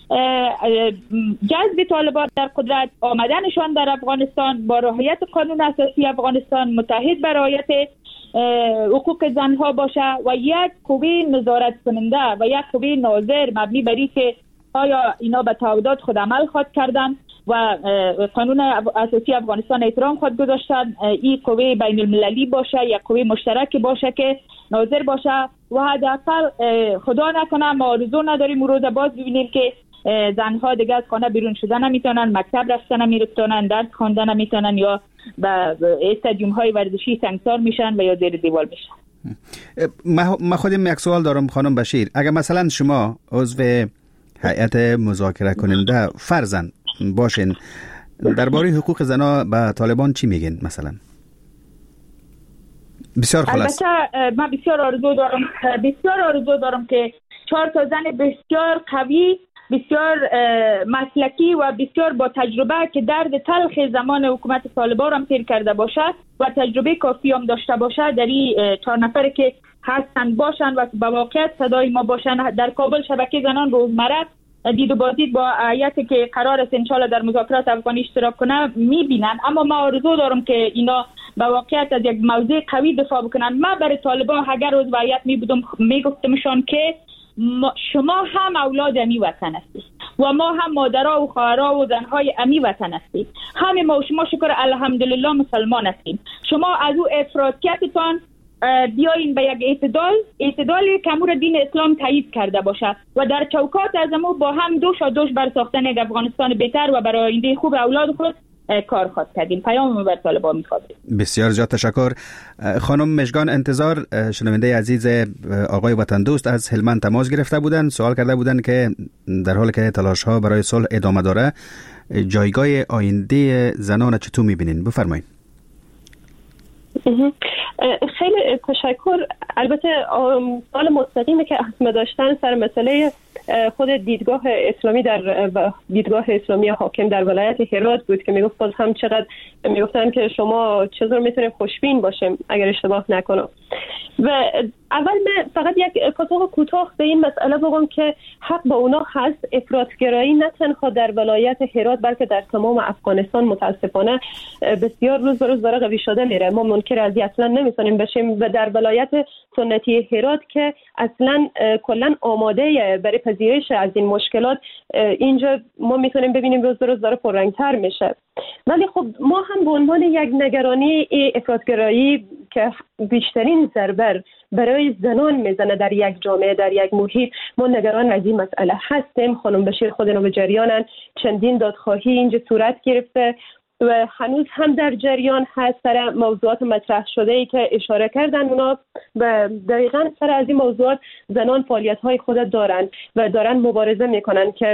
S7: جذب طالبان در قدرت، آمدنشان در افغانستان با رعایت قانون اساسی افغانستان متحد بر رعایت حقوق زنها باشه و یک قوه نظارت کننده و یک قوه ناظر مبنی بر اینکه آیا اینا به تعهدات خود عمل خود کردن و قانون اساسی افغانستان احترام خود گذاشتن. این قوه بین المللی باشه، یک قوه مشترک باشه که ناظر باشه و حداقل خدا نکنه ما آرزو نداریم روز باز ببینیم که زنها دیگه از خانه بیرون شدن نمیتونن، مکتب رفتن نمیتونن، درس خواندن نمیتونن یا به استادیوم های ورزشی سنگسار میشن و یا زیر دیوار میشن.
S1: من خودم یک سوال دارم خانم بشیر. اگر مثلا شما عضو هیئت مذاکره کننده فرضاً باشین، درباره حقوق زنها به طالبان چی میگین مثلا؟ بسیار خلاص.
S7: البته من بسیار آرزو دارم که 4 تا زن بسیار قوی، بسیار مسلکی و بسیار با تجربه که درد تلخ زمان حکومت طالبان هم تیر کرده باشه و تجربه کافی هم داشته باشه در این 4 نفر که هستن باشن و با واقعیت صدای ما باشن. در کابل شبکه زنان روزمره دید و بازدید با هیئتی که قرار است انشالله در مذاکرات افغانی اشتراک کنه میبینن. اما ما آرزو دارم که اینا با واقعیت از یک موضوع قوی دفاع بکنن. من برای طالبان اگر از هیئت میگفتمشان که شما هم اولاد امی وطن هستید و ما هم مادرها و خواهرها و زنهای امی وطن هستید. همه ما و شما شکر الحمدلله مسلمان هستیم. شما از او افراطیتتان بیاین به یک اعتدالی که امور دین اسلام تایید کرده باشه و در چوکات از ما با هم دوش بر ساختن یک افغانستان بهتر و برای آینده خوب اولاد خود کار خواهد کردیم. پیام بر طالبان می‌خواد.
S1: بسیار زیاد تشکر. خانم مژگان انتظار، شنونده عزیز آقای وطن دوست از هلمند تماس گرفته بودند، سوال کرده بودند که در حالی که تلاش‌ها برای صلح ادامه داره، جایگاه آینده زنان چطور می‌بینین؟ بفرمایید.
S6: خیلی تشکر. البته سوال مستقیمی که اسم داشتن سر مسئله خود دیدگاه اسلامی در دیدگاه اسلامی حاکم در ولایت هرات بود که میگفت باز هم چقدر میگفتن که شما چطور میتونید خوشبین باشیم اگر اشتباه نکنم. و اول من فقط یک پاسخ کوتاه به این مسئله بگم که حق با اونا هست. افراطگرایی نه تنها در ولایت هرات بلکه در تمام افغانستان متاسفانه بسیار روز به روز داره قوی شده میره. ما منکر از این اصلا نمیتونیم بشیم و در ولایت سنتی هرات که اصلا کلا آماده برای پذیرش از این مشکلات اینجا ما میتونیم ببینیم روز به روز داره پررنگتر میشه. ولی خب ما هم به عنوان یک نگرانی افراطگرایی که بیشترین ضربه برای زنان میزنه در یک جامعه، در یک محیط، ما نگران از این مسئله هستیم. خانم بشیر خود اینا به جریانن، چندین دادخواهی اینجا صورت گرفته و هنوز هم در جریان هست سر موضوعات مطرح شده ای که اشاره کردن. اونا و دقیقاً سر از این موضوعات زنان فعالیت‌های خود دارن و دارن مبارزه میکنن که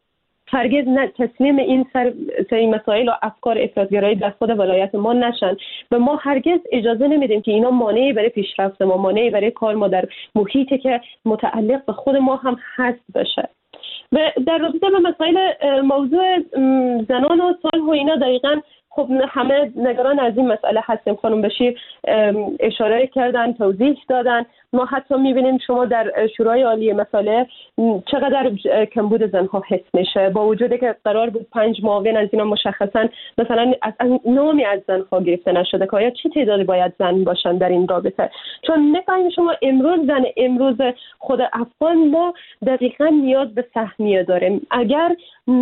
S6: هرگز تسلیم این سری مسائل و افکار افراط‌گرایی در خود ولایت ما نشن و ما هرگز اجازه نمیدیم که اینا مانعی برای پیشرفت ما، مانعی برای کار ما در محیطی که متعلق به خود ما هم هست بشه. و در رابطه با مسائل موضوع زنان و صلح و اینا دقیقاً خب همه نگران از این مسئله هستیم. خانم بشیر اشاره کردن، توضیح دادن. ما حتی میبینیم شما در شورای عالی مسائل چقدر کمبود زنها حس میشه، با وجودی که قرار بود 5 معاون از اینا مشخصا مثلا از نامی از زنها گرفته نشده که آیا چه تعدادی باید زن باشن در این رابطه. چون میفهمید شما امروز خود افغان ما دقیقاً نیاز به سهمیه داریم. اگر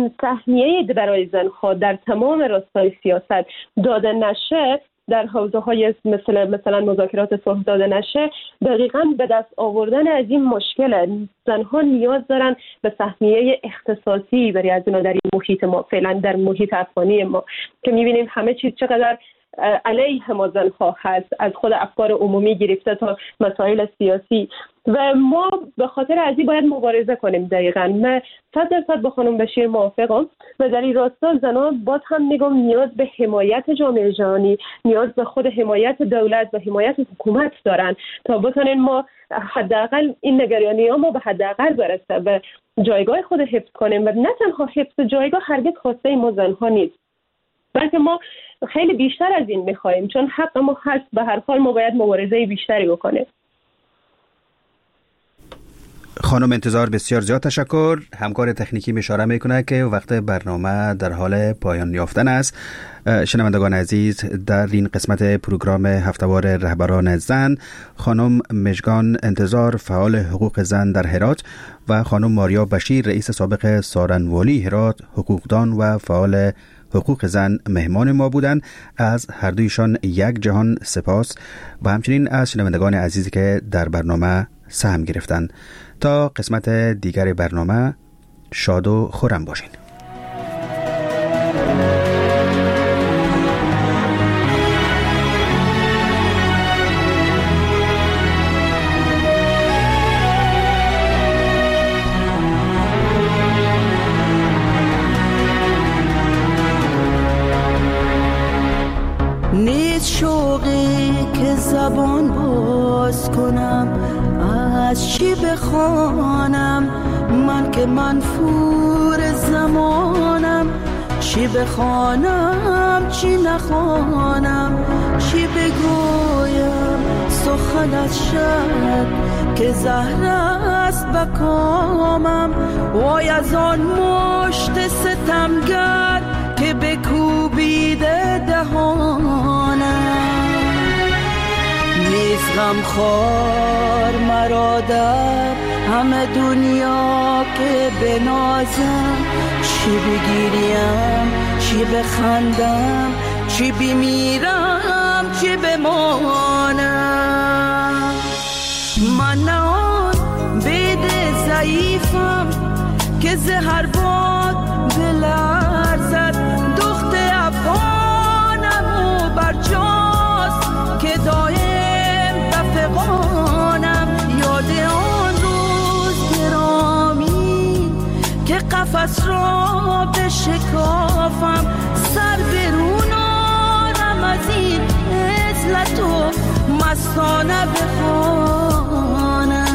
S6: سهمیه برای زنها در تمام راستای سیاست داده نشه، در حوزه های مثلا مذاکرات صلح داده نشه، دقیقاً به دست آوردن از این مشکل زنها نیاز دارن به سهمیه اختصاصی برای از اینا در این محیط ما، فعلا در محیط افغانی ما که میبینیم همه چیز چقدر علیه ما زنها هست، از خود افکار عمومی گرفته تا مسائل سیاسی و ما به خاطر از این باید مبارزه کنیم. دقیقاً من 100% با خانم بشیر موافقم و در این راستا زنان باز هم میگم نیاز به حمایت جامعه جهانی، نیاز به خود حمایت دولت و حمایت حکومت دارن تا بتونن ما حداقل این نگرانی ها ما به حداقل برسه و جایگاه خود حفظ کنیم. و نه تنها حفظ جایگاه هرگز خواسته ما زنها نیست، بلکه ما خیلی بیشتر از این میخوایم، چون حق ما هست. به هر حال ما باید مبارزه بیشتری بکنیم.
S1: خانم انتظار بسیار زیاد تشکر. همکار تکنیکی اشاره میکنه که وقت برنامه در حال پایان یافتن است. شنوندگان عزیز، در این قسمت پروگرام هفته‌وار رهبران زن خانم مژگان انتظار فعال حقوق زن در هرات و خانم ماریا بشیر رئیس سابق سارنوالی هرات حقوقدان و فعال حقوق زن مهمان ما بودند. از هر دویشان یک جهان سپاس و همچنین از شنوندگان عزیزی که در برنامه سهم گرفتند. تا قسمت دیگر برنامه شاد و خرم باشین.
S17: نیست شوقی که زبان باز کنم، از چی بخوانم من که منفور زمانم، چی بخوانم چی نخوانم، چی بگویم سخن از شب که زهر است بکامم، وای از آن مشت ستمگر که بکوبیده دهانم، نیست غمخوار مرا در همه دنیا که بنازم، چی بگیریم چی بخندم، چی بمیرم چی بمانم، من نه آن بید ضعیفم که زهر باد بلرزد، دخت افغانم و برجاست که دایم بفقانم، یاد آن روز گرامی که قفس را بشکافم، سر برونانم از این عزلت و مستانه بخوانم.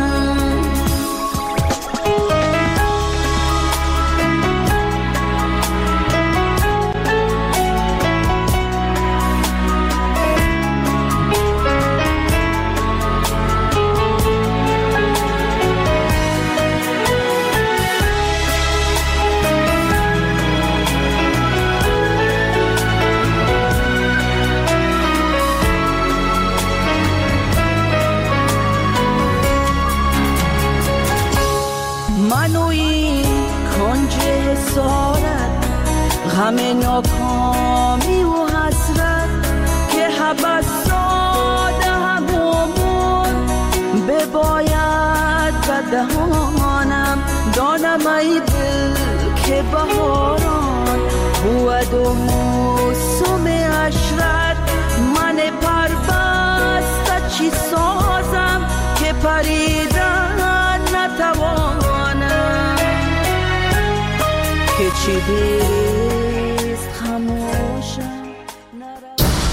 S17: دهانم دانم ای دل که بهاران بود و